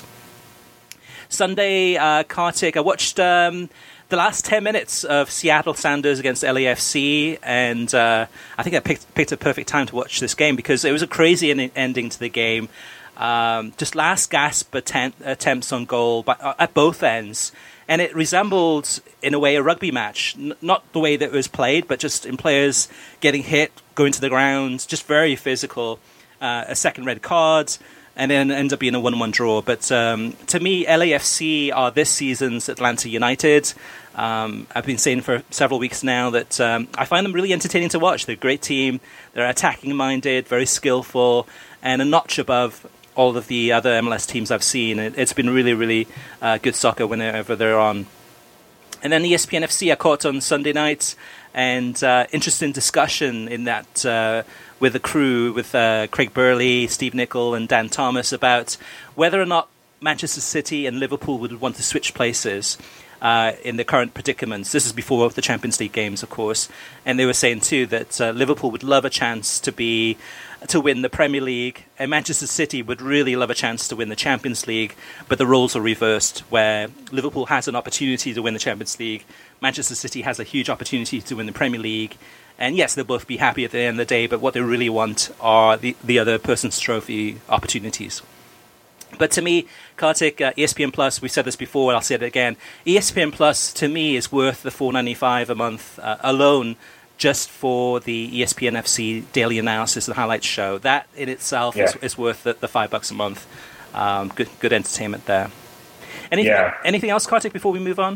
Sunday, uh, Kartik, I watched um, the last ten minutes of Seattle Sounders against L A F C, and uh, I think I picked, picked a perfect time to watch this game because it was a crazy en- ending to the game. Um, just last gasp attempt, attempts on goal by, uh, at both ends. And it resembled, in a way, a rugby match. N- not the way that it was played, but just in players getting hit, going to the ground, just very physical. Uh, a second red card, and then ends up being a one one draw. But um, to me, L A F C are this season's Atlanta United. Um, I've been saying for several weeks now that um, I find them really entertaining to watch. They're a great team. They're attacking-minded, very skillful, and a notch above all of the other M L S teams I've seen. It, it's been really, really uh, good soccer whenever they're on. And then E S P N F C I caught on Sunday night, and uh, interesting discussion in that uh, with the crew, with uh, Craig Burley, Steve Nicol, and Dan Thomas about whether or not Manchester City and Liverpool would want to switch places uh, in the current predicaments. This is before the Champions League games, of course. And they were saying, too, that uh, Liverpool would love a chance to be to win the Premier League, and Manchester City would really love a chance to win the Champions League, but the roles are reversed, where Liverpool has an opportunity to win the Champions League, Manchester City has a huge opportunity to win the Premier League, and yes, they'll both be happy at the end of the day, but what they really want are the, the other person's trophy opportunities. But to me, Kartik, uh, E S P N Plus, we've said this before, and I'll say it again, E S P N Plus, to me, is worth the four dollars and ninety-five cents a month uh, alone, just for the E S P N F C daily analysis and highlights show. That in itself yeah. is, is worth the, the five bucks a month. Um, good good entertainment there. Anything, yeah. anything else, Kartik, before we move on?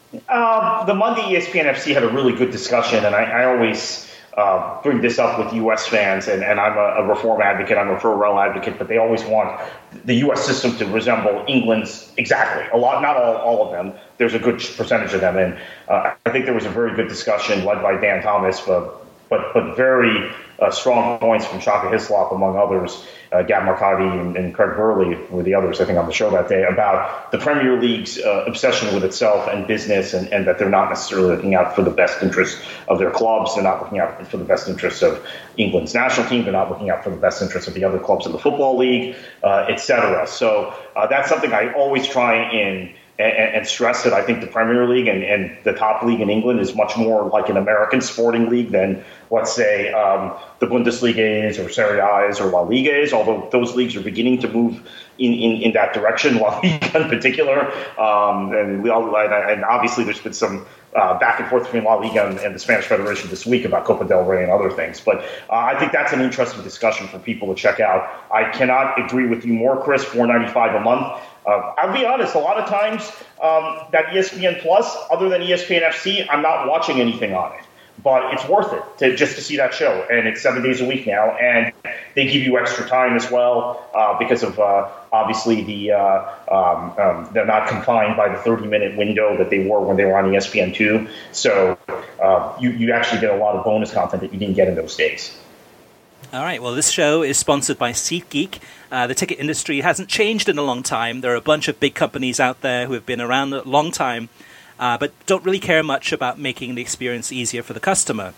Uh, the Monday E S P N F C had a really good discussion, and I, I always uh, bring this up with U S fans, and, and I'm a, a reform advocate, I'm a pro-rel advocate, but they always want the U S system to resemble England's exactly. A lot, not all, all of them. There's a good percentage of them, and uh, I think there was a very good discussion led by Dan Thomas, but but, but very uh, strong points from Shaka Hislop, among others. Uh, Gab Marcotti and, and Craig Burley were the others, I think, on the show that day, about the Premier League's uh, obsession with itself and business, and, and that they're not necessarily looking out for the best interests of their clubs. They're not looking out for the best interests of England's national team. They're not looking out for the best interests of the other clubs in the Football League, uh, et cetera. So uh, that's something I always try and And, and stress that I think the Premier League and, and the top league in England is much more like an American sporting league than, let's say, um, the Bundesliga is or Serie A is or La Liga is, although those leagues are beginning to move in, in, in that direction, La Liga in particular. Um, and, we all, and obviously there's been some uh, back and forth between La Liga and, and the Spanish Federation this week about Copa del Rey and other things. But uh, I think that's an interesting discussion for people to check out. I cannot agree with you more, Chris, four ninety-five a month. Uh, I'll be honest, a lot of times um, that E S P N Plus, other than E S P N F C, I'm not watching anything on it. But it's worth it to just to see that show. And it's seven days a week now. And they give you extra time as well uh, because of, uh, obviously, the uh, um, um, they're not confined by the thirty-minute window that they were when they were on E S P N two. So uh, you, you actually get a lot of bonus content that you didn't get in those days. All right, well, this show is sponsored by SeatGeek. Uh, the ticket industry hasn't changed in a long time. There are a bunch of big companies out there who have been around a long time, uh, but don't really care much about making the experience easier for the customer.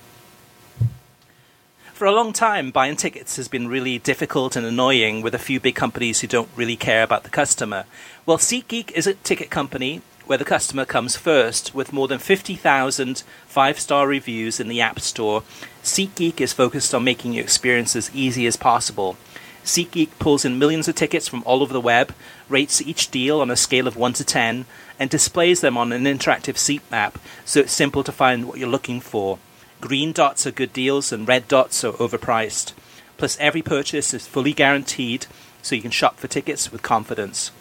For a long time, buying tickets has been really difficult and annoying with a few big companies who don't really care about the customer. Well, SeatGeek is a ticket company where the customer comes first, with more than fifty thousand five-star reviews in the App Store. SeatGeek is focused on making your experience as easy as possible. SeatGeek pulls in millions of tickets from all over the web, rates each deal on a scale of one to ten, and displays them on an interactive seat map, so it's simple to find what you're looking for. Green dots are good deals and red dots are overpriced. Plus, every purchase is fully guaranteed, so you can shop for tickets with confidence.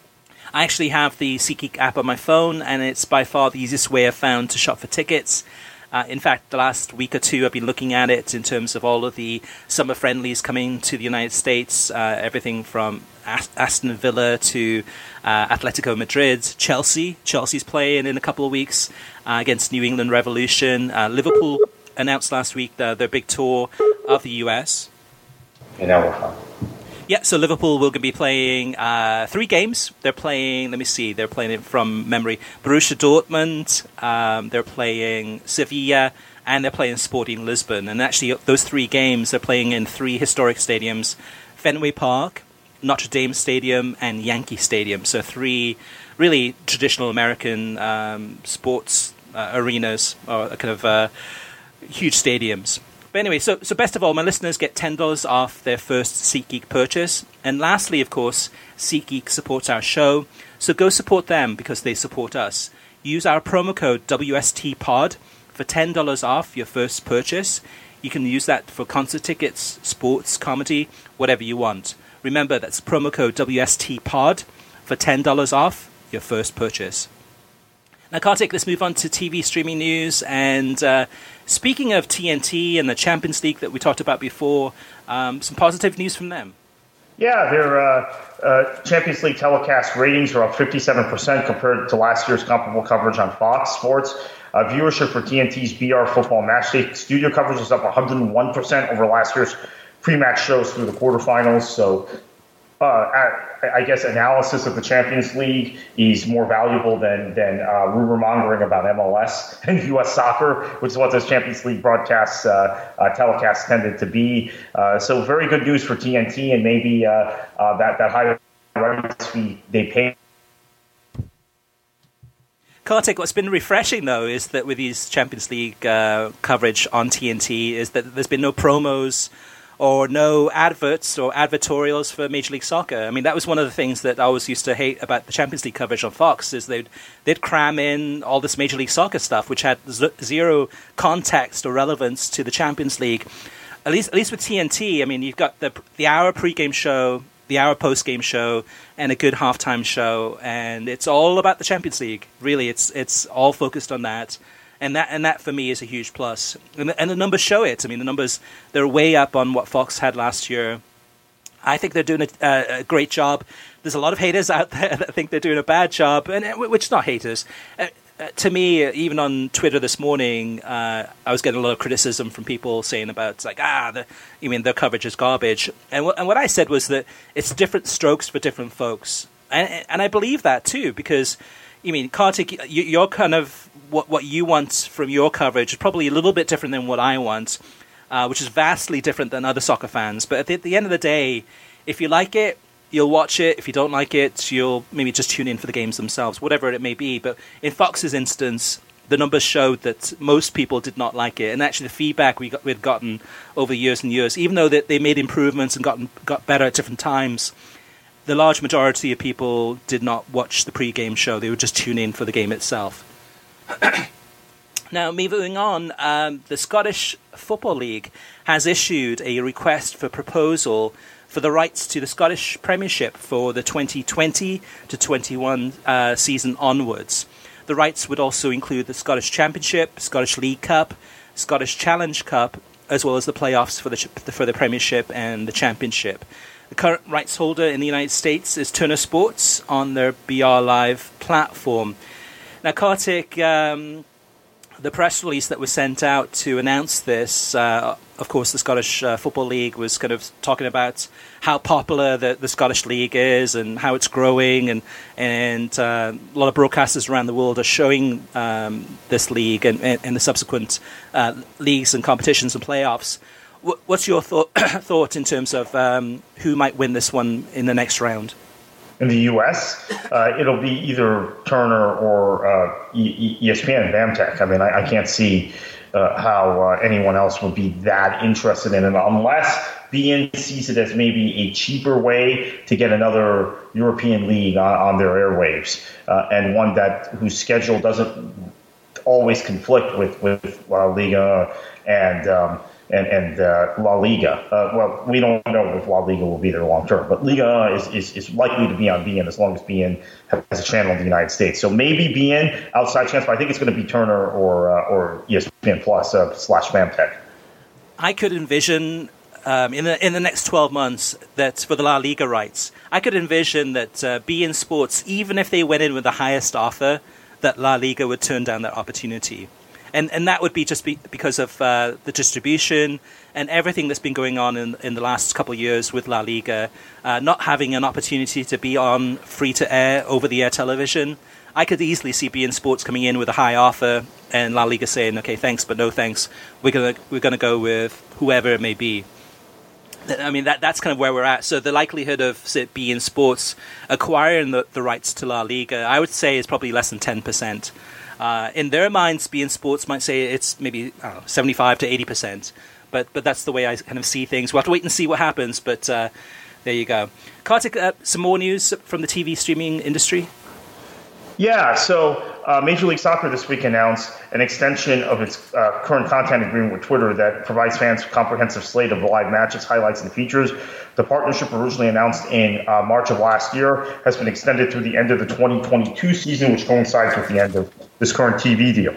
I actually have the SeatGeek app on my phone, and it's by far the easiest way I've found to shop for tickets. Uh, in fact, the last week or two I've been looking at it in terms of all of the summer friendlies coming to the United States, uh, everything from Ast- Aston Villa to uh, Atletico Madrid, Chelsea. Chelsea's playing in a couple of weeks uh, against New England Revolution. Uh, Liverpool announced last week the, their big tour of the U S. You know, Yeah, so Liverpool will be playing uh, three games. They're playing, let me see, they're playing it from memory. Borussia Dortmund, um, they're playing Sevilla, and they're playing Sporting Lisbon. And actually, those three games, they're playing in three historic stadiums: Fenway Park, Notre Dame Stadium, and Yankee Stadium. So three really traditional American um, sports uh, arenas, or kind of uh, huge stadiums. But anyway, so so best of all, my listeners get ten dollars off their first SeatGeek purchase. And lastly, of course, SeatGeek supports our show. So go support them because they support us. Use our promo code W S T Pod for ten dollars off your first purchase. You can use that for concert tickets, sports, comedy, whatever you want. Remember, that's promo code W S T Pod for ten dollars off your first purchase. Now, Kartik, let's move on to T V streaming news. And uh, speaking of T N T and the Champions League that we talked about before, um, some positive news from them. Yeah, their uh, uh, Champions League telecast ratings are up fifty-seven percent compared to last year's comparable coverage on Fox Sports. Uh, viewership for T N T's B R Football Matchday studio coverage is up one hundred one percent over last year's pre-match shows through the quarterfinals. So uh, I guess analysis of the Champions League is more valuable than than uh, rumor mongering about M L S and U S soccer, which is what those Champions League broadcasts, uh, uh, telecasts tended to be. Uh, so very good news for T N T, and maybe uh, uh, that that higher rights fee they pay. Kartik, what's been refreshing, though, is that with these Champions League uh, coverage on T N T is that there's been no promos or no adverts or advertorials for Major League Soccer. I mean, that was one of the things that I always used to hate about the Champions League coverage on Fox, is they'd, they'd cram in all this Major League Soccer stuff, which had z- zero context or relevance to the Champions League. At least at least with T N T, I mean, you've got the the hour pregame show the hour post-game show and a good halftime show, and it's all about the Champions League. Really, it's it's all focused on that. And that, and that for me is a huge plus. And the, and the numbers show it. I mean, the numbers, they're way up on what Fox had last year. I think they're doing a, a great job. There's a lot of haters out there that think they're doing a bad job, and which is not haters. Uh, uh, to me, even on Twitter this morning, uh, I was getting a lot of criticism from people saying about, like, ah, the, you mean their coverage is garbage. And, w- and what I said was that it's different strokes for different folks. And, and I believe that, too, because, you mean, Kartik, you, you're kind of... What what you want from your coverage is probably a little bit different than what I want, uh, which is vastly different than other soccer fans. But at the, at the end of the day, if you like it, you'll watch it. If you don't like it, you'll maybe just tune in for the games themselves, whatever it may be. But in Fox's instance, the numbers showed that most people did not like it. And actually the feedback we got, we'd gotten over years and years, even though they, they made improvements and gotten, got better at different times, the large majority of people did not watch the pre-game show. They would just tune in for the game itself. Now, moving on, um, the Scottish Football League has issued a request for proposal for the rights to the Scottish Premiership for the twenty twenty to twenty-one uh, season onwards. The rights would also include the Scottish Championship, Scottish League Cup, Scottish Challenge Cup, as well as the playoffs for the for the Premiership and the Championship. The current rights holder in the United States is Turner Sports on their B R Live platform. Now, Kartik, um, the press release that was sent out to announce this, uh, of course, the Scottish uh, Football League was kind of talking about how popular the, the Scottish League is and how it's growing, and and uh, a lot of broadcasters around the world are showing um, this league and, and, and the subsequent uh, leagues and competitions and playoffs. W- what's your thought thought in terms of um, who might win this one in the next round? In the U S, uh, it'll be either Turner or uh, e- E S P N, BAMTech. I mean, I, I can't see uh, how uh, anyone else would be that interested in it unless B N sees it as maybe a cheaper way to get another European league on, on their airwaves, uh, and one that whose schedule doesn't always conflict with with La Liga and. Um, And, and uh, La Liga. Uh, well, we don't know if La Liga will be there long term, but Liga is, is, is likely to be on B N as long as B N has a channel in the United States. So maybe B N outside chance, but I think it's going to be Turner or uh, or E S P N Plus uh, slash BAMTech. I could envision um, in the in the next twelve months that for the La Liga rights, I could envision that uh, B N Sports, even if they went in with the highest offer, that La Liga would turn down that opportunity. And and that would be just be because of uh, the distribution and everything that's been going on in, in the last couple of years with La Liga, uh, not having an opportunity to be on free-to-air, over-the-air television. I could easily see B N Sports coming in with a high offer and La Liga saying, okay, thanks, but no thanks. We're gonna we're gonna go with whoever it may be. I mean, that that's kind of where we're at. So the likelihood of say, B N Sports acquiring the, the rights to La Liga, I would say, is probably less than ten percent. Uh, in their minds, B N Sports might say it's maybe I don't know, seventy-five to eighty percent. But but that's the way I kind of see things. We'll have to wait and see what happens. But uh, there you go. Kartik, uh, some more news from the T V streaming industry? Yeah, so uh, Major League Soccer this week announced an extension of its uh, current content agreement with Twitter that provides fans a comprehensive slate of live matches, highlights, and features. The partnership, originally announced in uh, March of last year, has been extended through the end of the twenty twenty-two season, which coincides with the end of this current T V deal.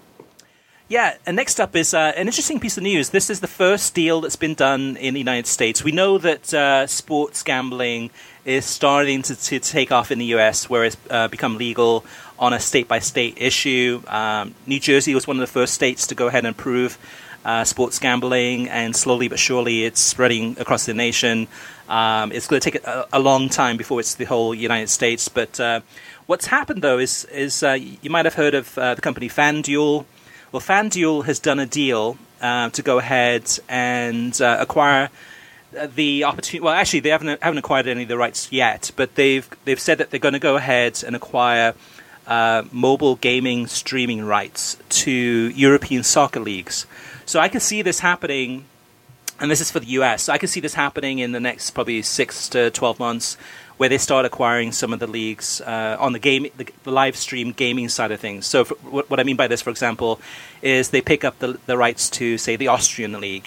Yeah, and next up is uh, an interesting piece of news. This is the first deal that's been done in the United States. We know that uh, sports gambling is starting to, to take off in the U S, where it's uh, become legal on a state-by-state issue. Um, New Jersey was one of the first states to go ahead and approve uh, sports gambling, and slowly but surely it's spreading across the nation. Um, it's going to take a, a long time before it's the whole United States. But uh, what's happened, though, is, is uh, you might have heard of uh, the company FanDuel. Well, FanDuel has done a deal uh, to go ahead and uh, acquire the opportunity. Well, actually, they haven't haven't acquired any of the rights yet, but they've they've said that they're going to go ahead and acquire uh, mobile gaming streaming rights to European soccer leagues. So I can see this happening, and this is for the U S. So I can see this happening in the next probably six to twelve months, where they start acquiring some of the leagues uh, on the game, the, the live stream gaming side of things. So for, what I mean by this, for example, is they pick up the, the rights to, say, the Austrian league,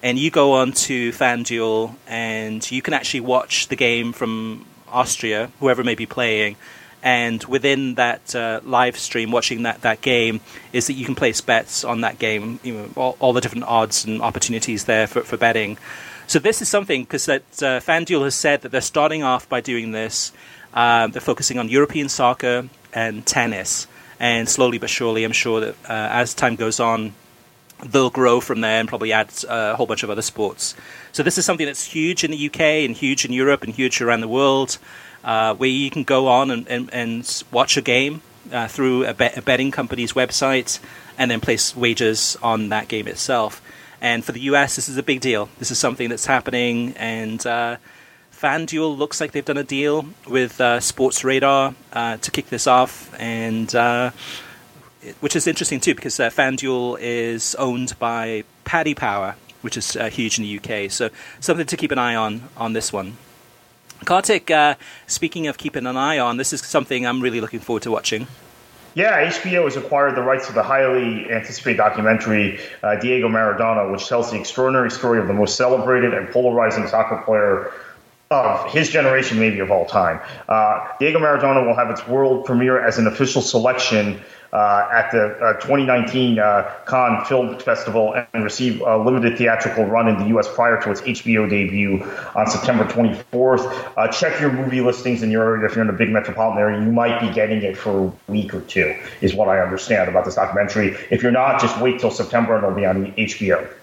and you go on to FanDuel, and you can actually watch the game from Austria, whoever may be playing. And within that uh, live stream, watching that, that game, is that you can place bets on that game, you know, all, all the different odds and opportunities there for, for betting. So this is something, because that uh, FanDuel has said that they're starting off by doing this. Uh, they're focusing on European soccer and tennis. And slowly but surely, I'm sure that uh, as time goes on, they'll grow from there and probably add uh, a whole bunch of other sports. So this is something that's huge in the U K and huge in Europe and huge around the world, uh, where you can go on and, and, and watch a game uh, through a, bet- a betting company's website and then place wagers on that game itself. And for the U S, this is a big deal. This is something that's happening, and uh, FanDuel looks like they've done a deal with uh, Sports Radar uh, to kick this off, and uh, which is interesting too, because uh, FanDuel is owned by Paddy Power, which is uh, huge in the U K. So something to keep an eye on on this one. Kartik, uh, speaking of keeping an eye on, this is something I'm really looking forward to watching. Yeah, H B O has acquired the rights to the highly anticipated documentary uh, Diego Maradona, which tells the extraordinary story of the most celebrated and polarizing soccer player of his generation, maybe of all time. Uh, Diego Maradona will have its world premiere as an official selection uh, at the uh, twenty nineteen uh, Cannes Film Festival and receive a limited theatrical run in the U S prior to its H B O debut on September twenty-fourth. Uh, check your movie listings in your area. If you're in a big metropolitan area, you might be getting it for a week or two, is what I understand about this documentary. If you're not, just wait till September and it'll be on H B O.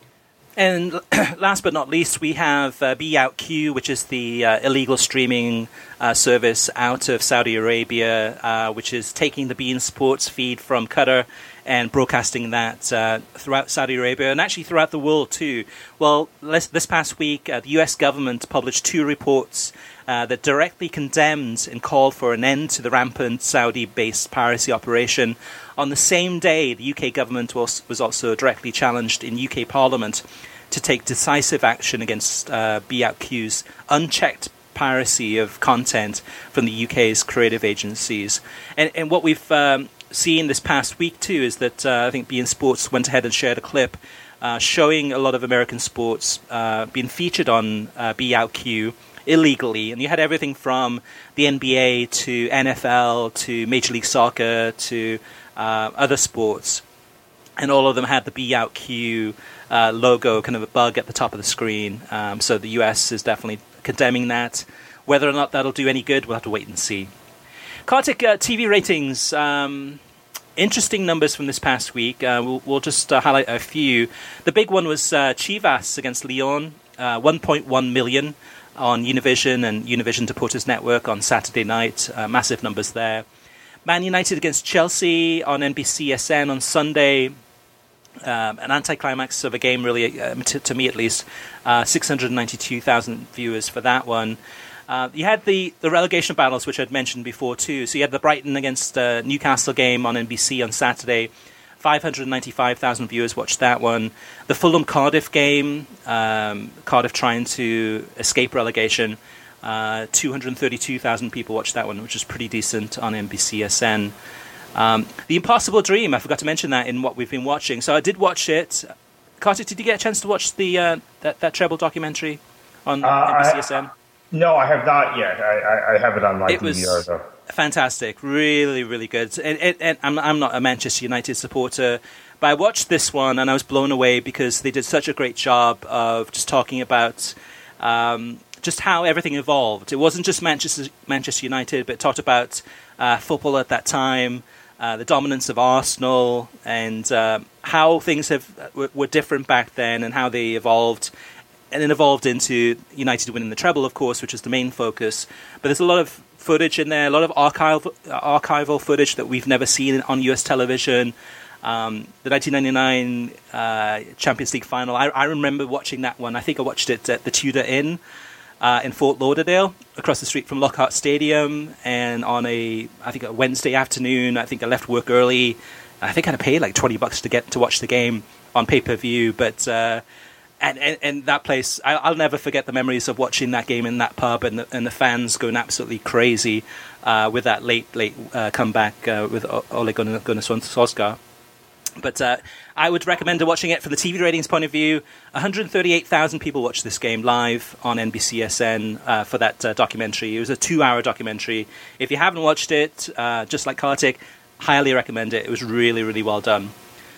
And last but not least, we have uh, Be Out Q, which is the uh, illegal streaming uh, service out of Saudi Arabia, uh, which is taking the beIN Sports feed from Qatar and broadcasting that uh, throughout Saudi Arabia and actually throughout the world too. Well, this past week, uh, the U S government published two reports uh, that directly condemned and called for an end to the rampant Saudi-based piracy operation. On the same day, the U K government was, was also directly challenged in U K Parliament to take decisive action against uh, Be Out Q's unchecked piracy of content from the U K's creative agencies. And, and what we've um, seen this past week too is that uh, I think beIN Sports went ahead and shared a clip uh, showing a lot of American sports uh, being featured on uh, Be Out Q illegally, and you had everything from the N B A to N F L to Major League Soccer to uh, other sports, and all of them had the Be Out Q uh, logo, kind of a bug at the top of the screen. Um, so the U S is definitely condemning that. Whether or not that'll do any good, we'll have to wait and see. Kartik, uh, T V ratings. Um, interesting numbers from this past week. Uh, we'll, we'll just uh, highlight a few. The big one was uh, Chivas against Lyon, uh, one point one million on Univision and Univision Deportes Network on Saturday night. Uh, massive numbers there. Man United against Chelsea on N B C S N on Sunday. Um, an anticlimax of a game, really, uh, to, to me at least. Uh, six hundred ninety-two thousand viewers for that one. Uh, you had the, the relegation battles, which I'd mentioned before, too. So you had the Brighton against uh, Newcastle game on N B C on Saturday. five hundred ninety-five thousand viewers watched that one. The Fulham-Cardiff game, um, Cardiff trying to escape relegation. Uh, two hundred thirty-two thousand people watched that one, which is pretty decent on N B C S N. Um, the Impossible Dream, I forgot to mention that in what we've been watching. So I did watch it. Kartik, did you get a chance to watch the uh, that, that treble documentary on uh, N B C S N? I, no, I have not yet. I, I, I have it on my it D V R. Was though. Fantastic. Really, really good. And, and, and I'm, I'm not a Manchester United supporter, but I watched this one and I was blown away because they did such a great job of just talking about um, just how everything evolved. It wasn't just Manchester Manchester United, but it talked about uh, football at that time, uh, the dominance of Arsenal, and uh, how things have were, were different back then and how they evolved. And then evolved into United winning the treble, of course, which is the main focus. But there's a lot of footage in there, a lot of archive, archival footage that we've never seen on U S television. Um, the nineteen ninety-nine uh, Champions League final, I, I remember watching that one. I think I watched it at the Tudor Inn uh, in Fort Lauderdale, across the street from Lockhart Stadium. And on a, I think a Wednesday afternoon, I think I left work early. I think I had to pay like twenty bucks to get to watch the game on pay-per-view. But... Uh, And, and and that place, I, I'll never forget the memories of watching that game in that pub and the, and the fans going absolutely crazy uh, with that late, late uh, comeback uh, with Ole Gunnar Solskjaer. But uh, I would recommend watching it from the T V ratings point of view. one hundred thirty-eight thousand people watched this game live on N B C S N uh, for that uh, documentary. It was a two-hour documentary. If you haven't watched it, uh, just like Kartik, highly recommend it. It was really, really well done.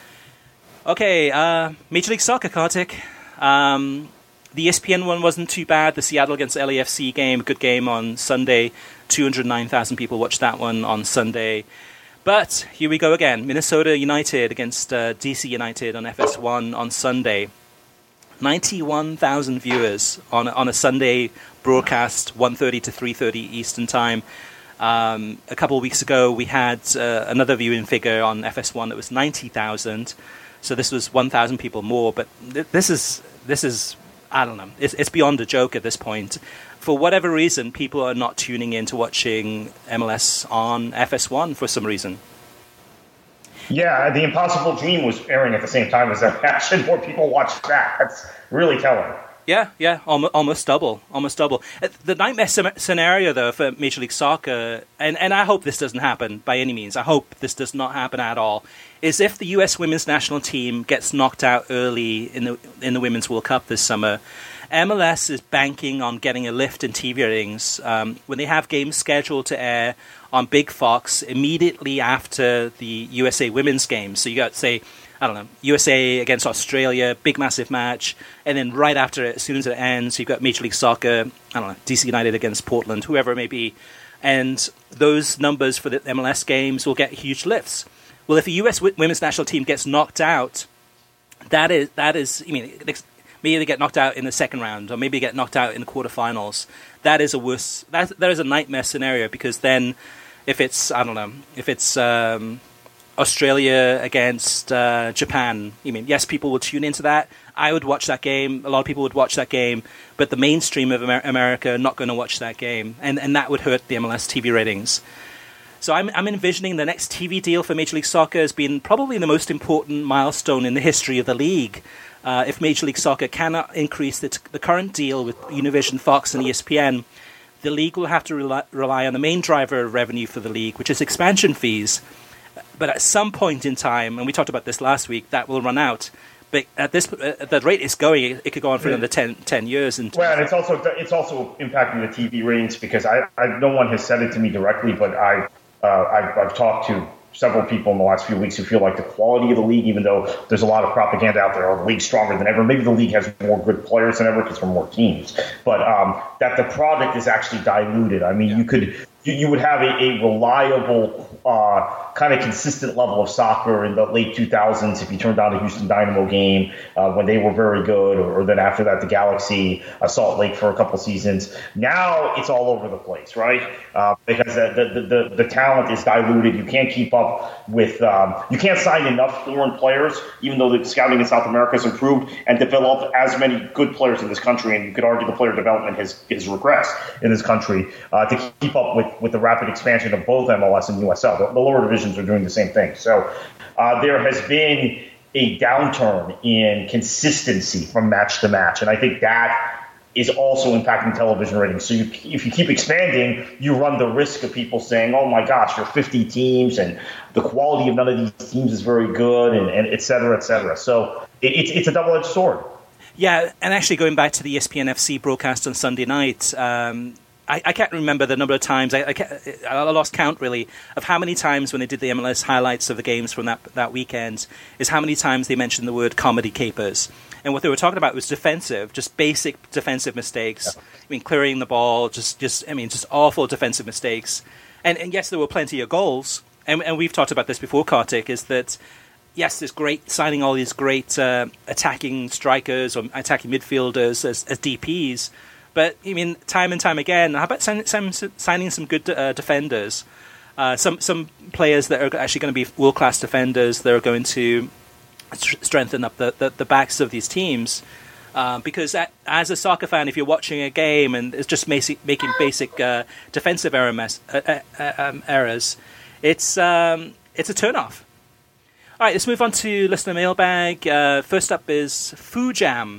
Okay, uh, Major League Soccer, Kartik. Um, the E S P N one wasn't too bad. The Seattle against L A F C game, good game on Sunday. two hundred nine thousand people watched that one on Sunday. But here we go again. Minnesota United against uh, D C United on F S one on Sunday. ninety-one thousand viewers on on a Sunday broadcast, one thirty to three thirty Eastern Time. Um, a couple of weeks ago, we had uh, another viewing figure on F S one that was ninety thousand. So this was one thousand people more. But th- this is this is I don't know. It's, it's beyond a joke at this point. For whatever reason, people are not tuning in to watching M L S on F S one for some reason. Yeah, The Impossible Dream was airing at the same time as that match, and more people watched that. That's really telling. Yeah, yeah, almost, almost double, almost double. The nightmare scenario, though, for Major League Soccer, and, and I hope this doesn't happen by any means, I hope this does not happen at all, is if the U S women's national team gets knocked out early in the in the Women's World Cup this summer, M L S is banking on getting a lift in T V ratings um, when they have games scheduled to air on Big Fox immediately after the U S A women's games. So you got, say, I don't know, U S A against Australia, big massive match, and then right after it, as soon as it ends, you've got Major League Soccer, I don't know, D C United against Portland, whoever it may be, and those numbers for the M L S games will get huge lifts. Well, if the U S women's national team gets knocked out, that is, that is, I mean, maybe they get knocked out in the second round, or maybe they get knocked out in the quarterfinals. That is a worse, that, that is a nightmare scenario, because then if it's, I don't know, if it's um, Australia against uh, Japan, I mean, yes, people will tune into that. I would watch that game. A lot of people would watch that game, but the mainstream of Amer- America are not going to watch that game, and, and that would hurt the M L S T V ratings. So I'm, I'm envisioning the next T V deal for Major League Soccer as being probably the most important milestone in the history of the league. Uh, if Major League Soccer cannot increase the, t- the current deal with Univision, Fox, and E S P N, the league will have to rely, rely on the main driver of revenue for the league, which is expansion fees. But at some point in time, and we talked about this last week, that will run out. But at this, at the rate it's going, it, it could go on for another ten, ten years. And well, and it's also it's also impacting the T V ratings, because I, I no one has said it to me directly, but I uh, I've, I've talked to several people in the last few weeks who feel like the quality of the league, even though there's a lot of propaganda out there, oh, the league's stronger than ever. Maybe the league has more good players than ever because there are more teams. But um, that the product is actually diluted. I mean, yeah. you could you, you would have a, a reliable, uh, kind of consistent level of soccer in the late two thousands if you turned on a Houston Dynamo game uh, when they were very good, or, or then after that the Galaxy, uh, Salt Lake for a couple seasons. Now it's all over the place, right? Uh, because the the, the the talent is diluted. You can't keep up with um, you can't sign enough foreign players, even though the scouting in South America has improved, and develop as many good players in this country. And you could argue the player development has, has regressed in this country uh, to keep up with, with the rapid expansion of both M L S and U S L. The, the lower divisions are doing the same thing. So uh, there has been a downturn in consistency from match to match, and I think that is also impacting television ratings. So you, if you keep expanding, you run the risk of people saying, oh my gosh, there are fifty teams and the quality of none of these teams is very good, and, and et cetera, et cetera. So it, it's, it's a double-edged sword. Yeah, and actually going back to the E S P N F C broadcast on Sunday night, um, I, I can't remember the number of times, I, I, I lost count really, of how many times when they did the M L S highlights of the games from that, that weekend, is how many times they mentioned the word comedy capers. And what they were talking about was defensive, just basic defensive mistakes. Yeah. I mean, clearing the ball, just, just I mean, just awful defensive mistakes. And, and yes, there were plenty of goals. And, and we've talked about this before, Kartik, is that, yes, there's great signing all these great uh, attacking strikers or attacking midfielders as, as D Ps. But, I mean, time and time again, how about sign, sign, signing some good uh, defenders? Uh, some some players that are actually going to be world-class defenders that are going to strengthen up the, the, the backs of these teams, uh, because that, as a soccer fan, if you're watching a game and it's just basic, making basic uh, defensive error mess, uh, uh, um, errors, it's um, it's a turn-off. All right, let's move on to listener mailbag. Uh, first up is Fujam.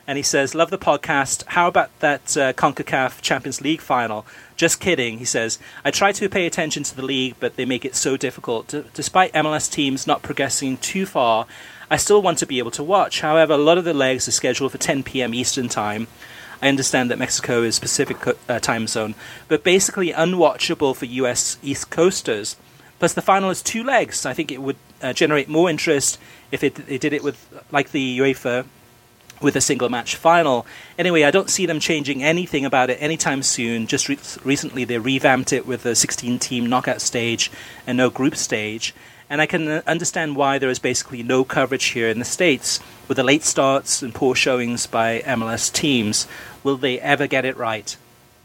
And he says, love the podcast. How about that uh, CONCACAF Champions League final? Just kidding, he says. I try to pay attention to the league, but they make it so difficult. D- despite M L S teams not progressing too far, I still want to be able to watch. However, a lot of the legs are scheduled for ten p.m. Eastern Time. I understand that Mexico is Pacific uh, time zone, but basically unwatchable for U S East Coasters. Plus, the final is two legs. I think it would uh, generate more interest if it, they did it with, like the UEFA, with a single match final. Anyway, I don't see them changing anything about it anytime soon. Just re- recently they revamped it with a sixteen-team knockout stage and no group stage. And I can understand why there is basically no coverage here in the States with the late starts and poor showings by M L S teams. Will they ever get it right?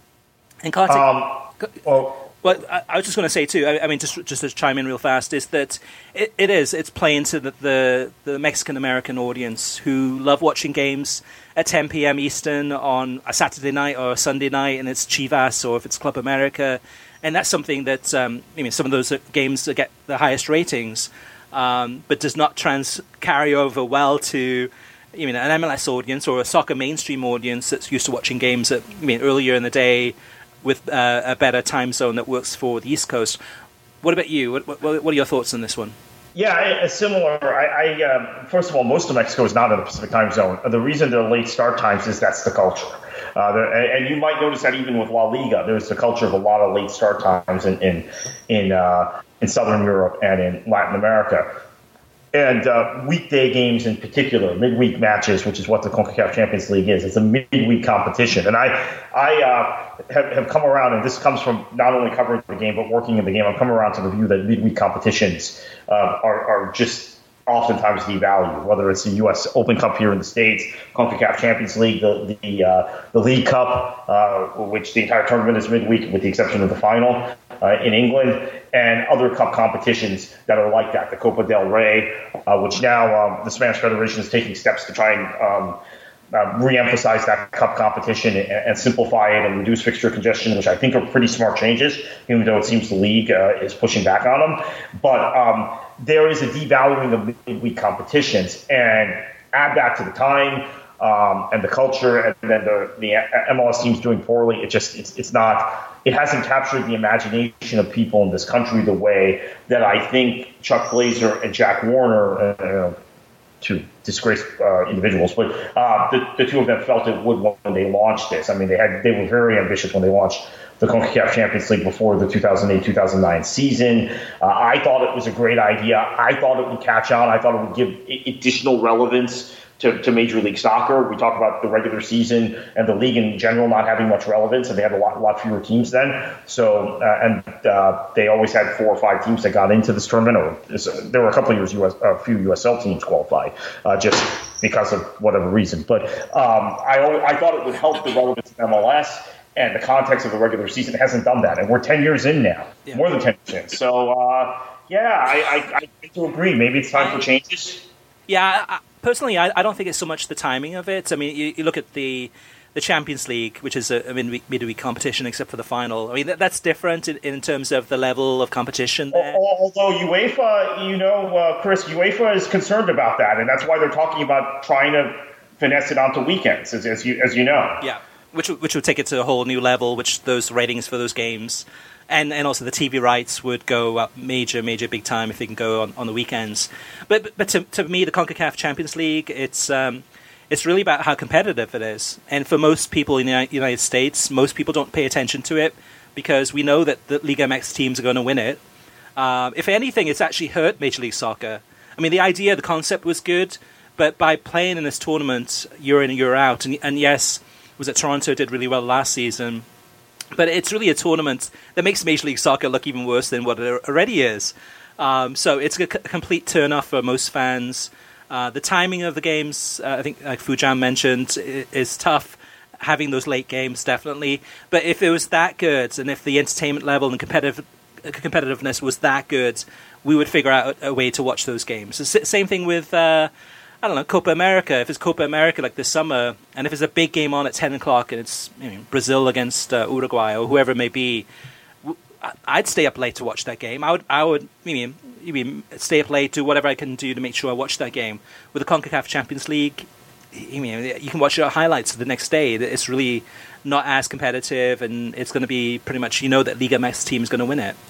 And Kartik, um, well, well, I, I was just going to say too. I, I mean, just just to chime in real fast, is that it, it is it's playing to the, the the Mexican American audience who love watching games at ten p.m. Eastern on a Saturday night or a Sunday night, and it's Chivas or if it's Club America, and that's something that um, I mean, some of those games get the highest ratings, um, but does not trans carry over well to. I mean, an M L S audience or a soccer mainstream audience that's used to watching games at, I mean, earlier in the day with uh, a better time zone that works for the East Coast. What about you? What, what, what are your thoughts on this one? Yeah, similar. I, I uh, first of all, most of Mexico is not in the Pacific time zone. The reason they're late start times is that's the culture. Uh, and, and you might notice that even with La Liga, there's the culture of a lot of late start times in in in, uh, in Southern Europe and in Latin America. And uh, weekday games in particular, midweek matches, which is what the CONCACAF Champions League is. It's a midweek competition. And I I uh, have, have come around, and this comes from not only covering the game, but working in the game. I've come around to the view that midweek competitions uh, are, are just oftentimes devalued, whether it's the U S Open Cup here in the States, CONCACAF Champions League, the the, uh, the League Cup, uh, which the entire tournament is midweek with the exception of the final uh, in England, and other cup competitions that are like that, the Copa del Rey, uh, which now um, the Spanish Federation is taking steps to try and um, uh, re-emphasize that cup competition and, and simplify it and reduce fixture congestion, which I think are pretty smart changes, even though it seems the league uh, is pushing back on them. But um, there is a devaluing of midweek competitions, and add that to the time um, and the culture, and then the, the M L S teams doing poorly. It just it's it's not. It hasn't captured the imagination of people in this country the way that I think Chuck Blazer and Jack Warner, uh, two disgraced uh, individuals, but uh, the, the two of them felt it would when they launched this. I mean, they had they were very ambitious when they launched the CONCACAF Champions League before the two thousand eight two thousand nine season. Uh, I thought it was a great idea. I thought it would catch on. I thought it would give additional relevance to, to Major League Soccer. We talk about the regular season and the league in general not having much relevance, and they had a lot, lot fewer teams then. So, uh, and uh, they always had four or five teams that got into this tournament. Or there were a couple of years, U S, a few U S L teams qualified uh, just because of whatever reason. But um, I, I thought it would help the relevance of M L S. And the context of the regular season hasn't done that, and we're ten years in now, yeah. more than ten years in. So, uh, yeah, I, I, I tend to agree. Maybe it's time for changes. Yeah, I, personally, I, I don't think it's so much the timing of it. I mean, you, you look at the the Champions League, which is a, a midweek, midweek competition, except for the final. I mean, that, that's different in, in terms of the level of competition there. Although UEFA, you know, uh, Chris, UEFA is concerned about that, and that's why they're talking about trying to finesse it onto weekends, as, as you as you know. Yeah. Which which would take it to a whole new level, which those ratings for those games, and, and also the T V rights would go up major, major, big time if they can go on, on the weekends. But but, but to, to me, the CONCACAF Champions League, it's um, it's really about how competitive it is. And for most people in the United States, most people don't pay attention to it because we know that the Liga M X teams are going to win it. Uh, if anything, it's actually hurt Major League Soccer. I mean, the idea, the concept was good, but by playing in this tournament year in and year out, and, and yes, was that Toronto did really well last season. But it's really a tournament that makes Major League Soccer look even worse than what it already is. Um, so it's a c- complete turn-off for most fans. Uh, the timing of the games, uh, I think like Fujam mentioned, is tough, having those late games, definitely. But if it was that good, and if the entertainment level and competitive competitiveness was that good, we would figure out a way to watch those games. S- same thing with... Uh, I don't know, Copa America. If it's Copa America like this summer, and if it's a big game on at ten o'clock and it's you know, Brazil against uh, Uruguay or whoever it may be, I'd stay up late to watch that game. I would, I would, you mean, you mean, stay up late, do whatever I can do to make sure I watch that game. With the CONCACAF Champions League, I mean, you can watch your highlights the next day. It's really not as competitive, and it's going to be pretty much, you know, that Liga M X team is going to win it.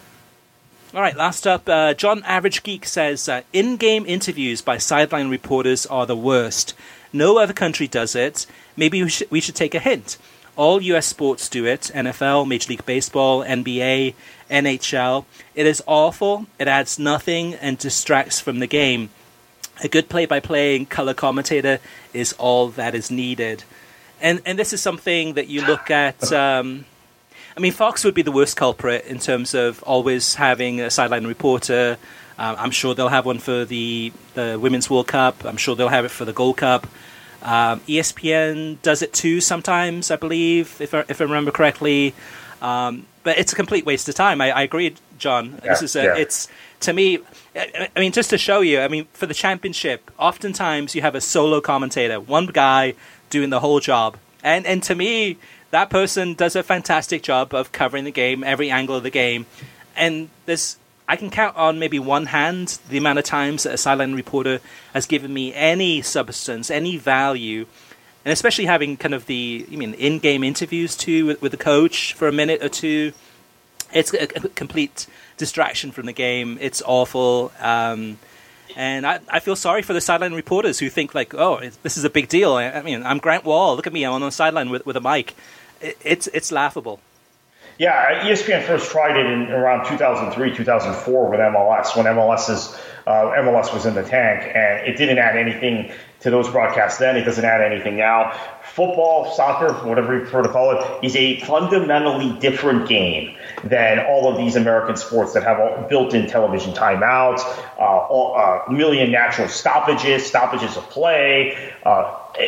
All right, last up, uh, John Average Geek says, uh, in-game interviews by sideline reporters are the worst. No other country does it. Maybe we should, we should take a hint. All U S sports do it. N F L, Major League Baseball, N B A, N H L. It is awful. It adds nothing and distracts from the game. A good play-by-play and color commentator is all that is needed. And and this is something that you look at... Um, I mean, Fox would be the worst culprit in terms of always having a sideline reporter. Um, I'm sure they'll have one for the, the Women's World Cup. I'm sure they'll have it for the Gold Cup. Um, E S P N does it too sometimes, I believe, if I, if I remember correctly. Um, but it's a complete waste of time. I, I agree, John. Yeah, this is a, yeah. It's, to me, I, I mean, just to show you, I mean, for the championship, oftentimes you have a solo commentator, one guy doing the whole job. And and to me... that person does a fantastic job of covering the game, every angle of the game. And there's, I can count on maybe one hand the amount of times that a sideline reporter has given me any substance, any value. And especially having kind of the, I mean, in-game interviews too with, with the coach for a minute or two. It's a, a complete distraction from the game. It's awful. Um, and I, I feel sorry for the sideline reporters who think like, oh, this is a big deal. I, I mean, I'm Grant Wall. Look at me. I'm on the sideline with, with a mic. It's it's laughable. Yeah, E S P N first tried it in around two thousand three, two thousand four with M L S when MLS's uh, M L S was in the tank, and it didn't add anything to those broadcasts then. It doesn't add anything now. Football, soccer, whatever you prefer to call it, is a fundamentally different game than all of these American sports that have all built-in television timeouts, uh, all, uh, a million natural stoppages, stoppages of play. Uh, it,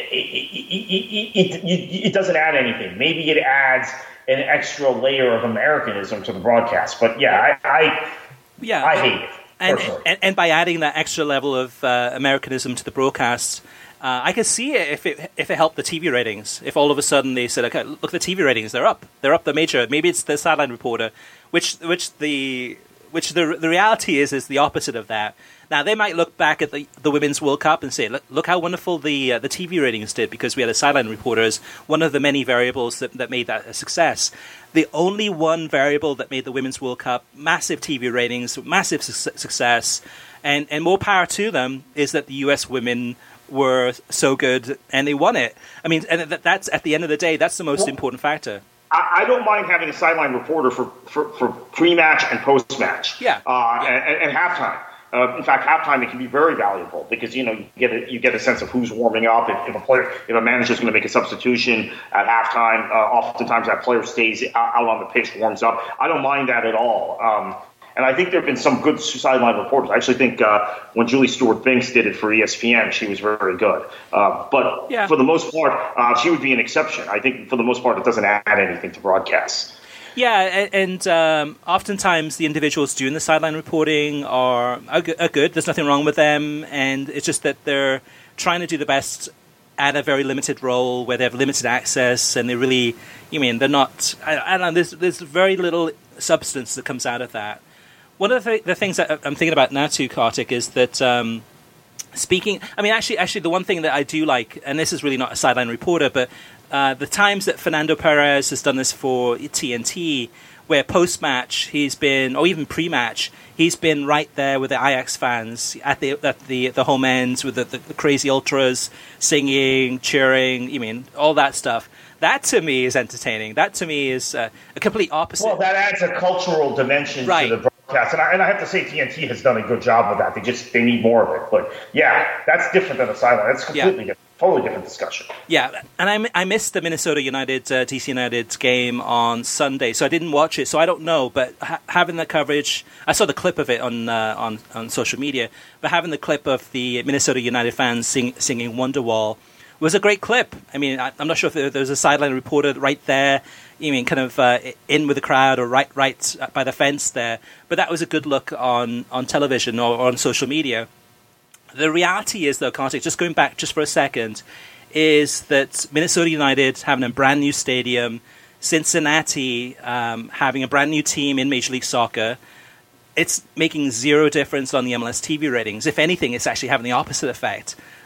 it, it, it, it doesn't add anything. Maybe it adds an extra layer of Americanism to the broadcast. But yeah, I, I, yeah, I hate it. And, and, and by adding that extra level of uh, Americanism to the broadcast, uh, I could see it if it if it helped the T V ratings. If all of a sudden they said, okay, look, the T V ratings, they're up. They're up the major. Maybe it's the sideline reporter, which which the which the the reality is is the opposite of that. Now, they might look back at the, the Women's World Cup and say, look, look how wonderful the uh, the T V ratings did because we had a sideline reporter as one of the many variables that, that made that a success. The only one variable that made the Women's World Cup massive T V ratings, massive su- success, and, and more power to them is that the U S women were so good and they won it. I mean, and that's at the end of the day, that's the most well, important factor. I, I don't mind having a sideline reporter for, for, for pre-match and post-match. Yeah. Uh, yeah. And, and halftime. Uh, in fact, halftime it can be very valuable because you know you get a, you get a sense of who's warming up. If, if a player, if a manager is going to make a substitution at halftime, uh, oftentimes that player stays out, out on the pitch, warms up. I don't mind that at all. Um, and I think there have been some good sideline reporters. I actually think uh, when Julie Stewart-Binks did it for E S P N, she was very good. Uh, but yeah. for the most part, uh, she would be an exception. I think for the most part, it doesn't add anything to broadcasts. Yeah, and um, oftentimes the individuals doing the sideline reporting are, are good. There's nothing wrong with them, and it's just that they're trying to do the best at a very limited role where they have limited access, and they really, you mean, they're not, I, I don't know, there's, there's very little substance that comes out of that. One of the, th- the things that I'm thinking about now too, Kartik, is that um, speaking, I mean, actually, actually, the one thing that I do like, and this is really not a sideline reporter, but Uh, the times that Fernando Perez has done this for T N T, where post-match he's been, or even pre-match, he's been right there with the Ajax fans at the at the, the home ends with the, the, the crazy ultras singing, cheering, you mean, all that stuff. That to me is entertaining. That to me is uh, a complete opposite. Well, that adds a cultural dimension right. to the broadcast, and I, and I have to say T N T has done a good job with that. They just they need more of it. But yeah, that's different than a sideline. That's completely yeah. different. Totally different discussion. Yeah, and I, I missed the Minnesota United, uh, D C United game on Sunday, so I didn't watch it, so I don't know. But ha- having the coverage, I saw the clip of it on uh, on on social media. But having the clip of the Minnesota United fans sing, singing Wonderwall was a great clip. I mean, I, I'm not sure if there, there was a sideline reporter right there. I mean, kind of uh, in with the crowd or right right by the fence there. But that was a good look on on television or, or on social media. The reality is, though, Kartik, just going back just for a second, is that Minnesota United having a brand new stadium, Cincinnati um, having a brand new team in Major League Soccer, it's making zero difference on the M L S T V ratings. If anything, it's actually having the opposite effect.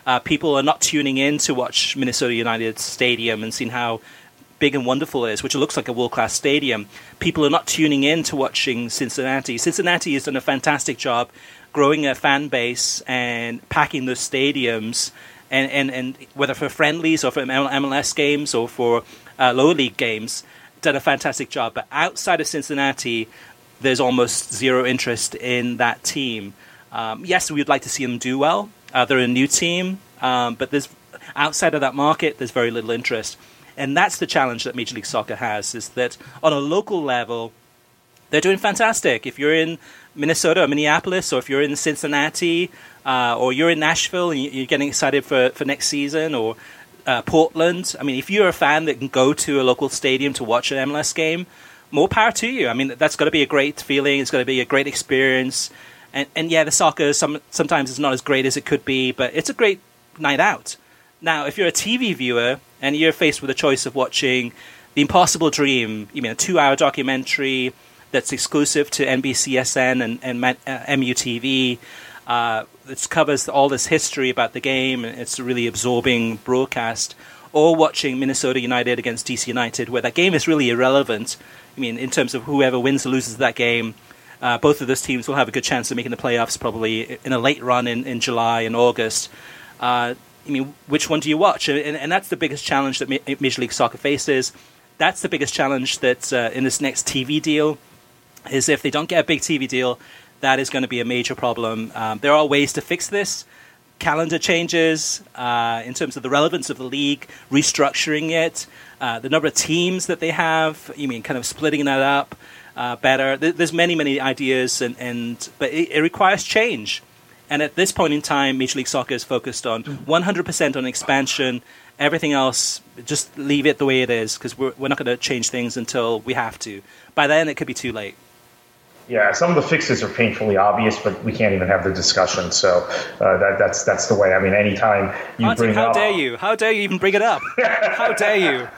Uh, people are not tuning in to watch Minnesota United Stadium and seeing how big and wonderful it is, which looks like a world-class stadium. People are not tuning in to watching Cincinnati. Cincinnati has done a fantastic job growing a fan base and packing those stadiums, and, and, and whether for friendlies or for M L S games or for uh, lower league games, done a fantastic job. But outside of Cincinnati, there's almost zero interest in that team. Um, yes, we would like to see them do well. Uh, they're a new team, um, but there's outside of that market, there's very little interest. And that's the challenge that Major League Soccer has, is that on a local level, they're doing fantastic. If you're in Minnesota or Minneapolis, or if you're in Cincinnati, uh, or you're in Nashville and you're getting excited for, for next season, or uh, Portland, I mean, if you're a fan that can go to a local stadium to watch an M L S game, more power to you. I mean, that's got to be a great feeling. It's got to be a great experience. And, and yeah, the soccer some, sometimes is not as great as it could be, but it's a great night out. Now, if you're a T V viewer and you're faced with a choice of watching The Impossible Dream, you mean a two-hour documentary that's exclusive to N B C S N and, and uh, M U T V, uh, it covers all this history about the game, and it's a really absorbing broadcast, or watching Minnesota United against D C United, where that game is really irrelevant. I mean, in terms of whoever wins or loses that game, Uh, both of those teams will have a good chance of making the playoffs probably in a late run in, in July and August. Uh, I mean, which one do you watch? And, and that's the biggest challenge that Ma- Major League Soccer faces. That's the biggest challenge that uh, in this next T V deal, is if they don't get a big T V deal, that is going to be a major problem. Um, there are ways to fix this. Calendar changes uh, in terms of the relevance of the league, restructuring it, uh, the number of teams that they have, you mean kind of splitting that up. Uh, better. There's many, many ideas, and, and but it, it requires change. And at this point in time, Major League Soccer is focused on one hundred percent on expansion. Everything else, just leave it the way it is, because we're, we're not going to change things until we have to. By then, it could be too late. Yeah, some of the fixes are painfully obvious, but we can't even have the discussion. So uh, that, that's that's the way. I mean, anytime you Martin, bring how up... How dare you? How dare you even bring it up? How dare you?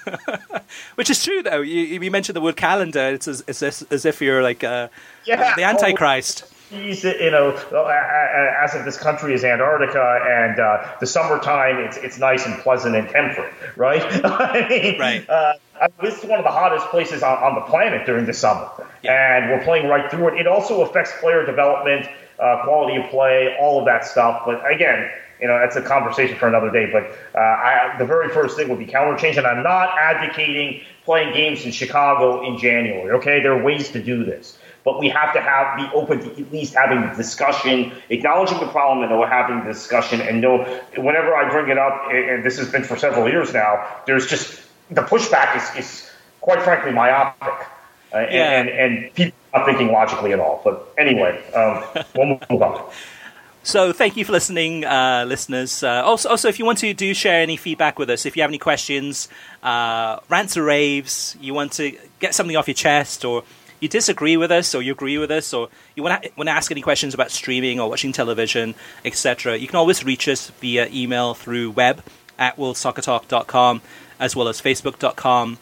Which is true, though. You, you mentioned the word calendar. It's as, as, as if you're like uh, yeah, the Antichrist. Oh, you know, as if this country is Antarctica, and uh, the summertime, it's it's nice and pleasant and temperate, right? I mean, right. Uh, this is one of the hottest places on, on the planet during the summer, yeah. And we're playing right through it. It also affects player development, uh, quality of play, all of that stuff. But again, you know, that's a conversation for another day. But uh, I, the very first thing would be calendar change, and I'm not advocating playing games in Chicago in January. Okay, there are ways to do this, but we have to have be open to at least having the discussion, acknowledging the problem, and know having the discussion. And know whenever I bring it up, and this has been for several years now, there's just the pushback is, is quite frankly myopic, uh, yeah. and, and and people are not thinking logically at all. But anyway, um, we'll move on. So thank you for listening, uh, listeners. Uh, also, also, if you want to do share any feedback with us, if you have any questions, uh, rants or raves, you want to get something off your chest, or you disagree with us, or you agree with us, or you want to, want to ask any questions about streaming or watching television, et cetera, you can always reach us via email through web at world soccer talk dot com, as well as facebook dot com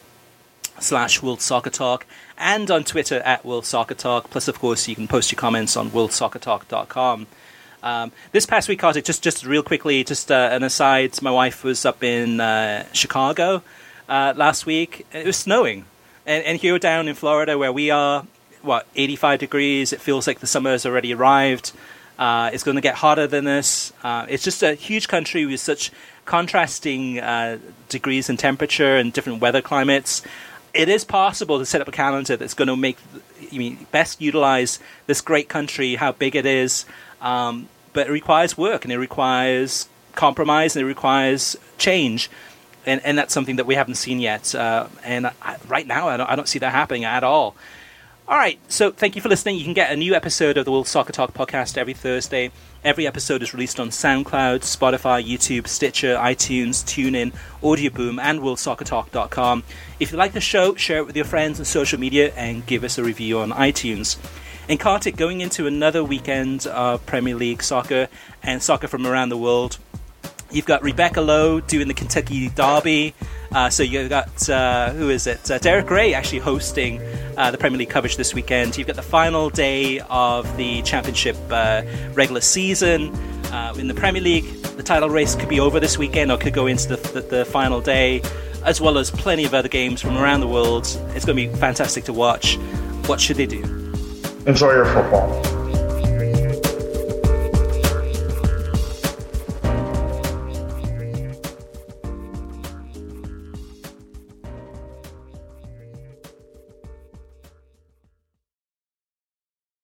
slash world soccer talk, and on Twitter at world soccer talk. Plus, of course, you can post your comments on world soccer talk dot com. Um, this past week, Kartik, just just real quickly, just uh, an aside, my wife was up in uh, Chicago uh, last week. It was snowing. And, and here down in Florida, where we are, what, eighty-five degrees, it feels like the summer has already arrived. Uh, it's going to get hotter than this. Uh, it's just a huge country with such contrasting uh, degrees in temperature and different weather climates. It is possible to set up a calendar that's going to make, you mean, best utilize this great country, how big it is. Um, but it requires work, and it requires compromise, and it requires change. And, and that's something that we haven't seen yet. Uh, and I, right now, I don't, I don't see that happening at all. All right, so thank you for listening. You can get a new episode of the World Soccer Talk podcast every Thursday. Every episode is released on SoundCloud, Spotify, YouTube, Stitcher, iTunes, TuneIn, Audioboom, and world soccer talk dot com. If you like the show, share it with your friends on social media, and give us a review on iTunes. And Kartik, going into another weekend of Premier League soccer and soccer from around the world, you've got Rebecca Lowe doing the Kentucky Derby. Uh, so you've got, uh, who is it? Uh, Derek Ray actually hosting uh, the Premier League coverage this weekend. You've got the final day of the Championship uh, regular season uh, in the Premier League. the title race could be over this weekend or could go into the, the, the final day, as well as plenty of other games from around the world. It's going to be fantastic to watch. What should they do? Enjoy your football.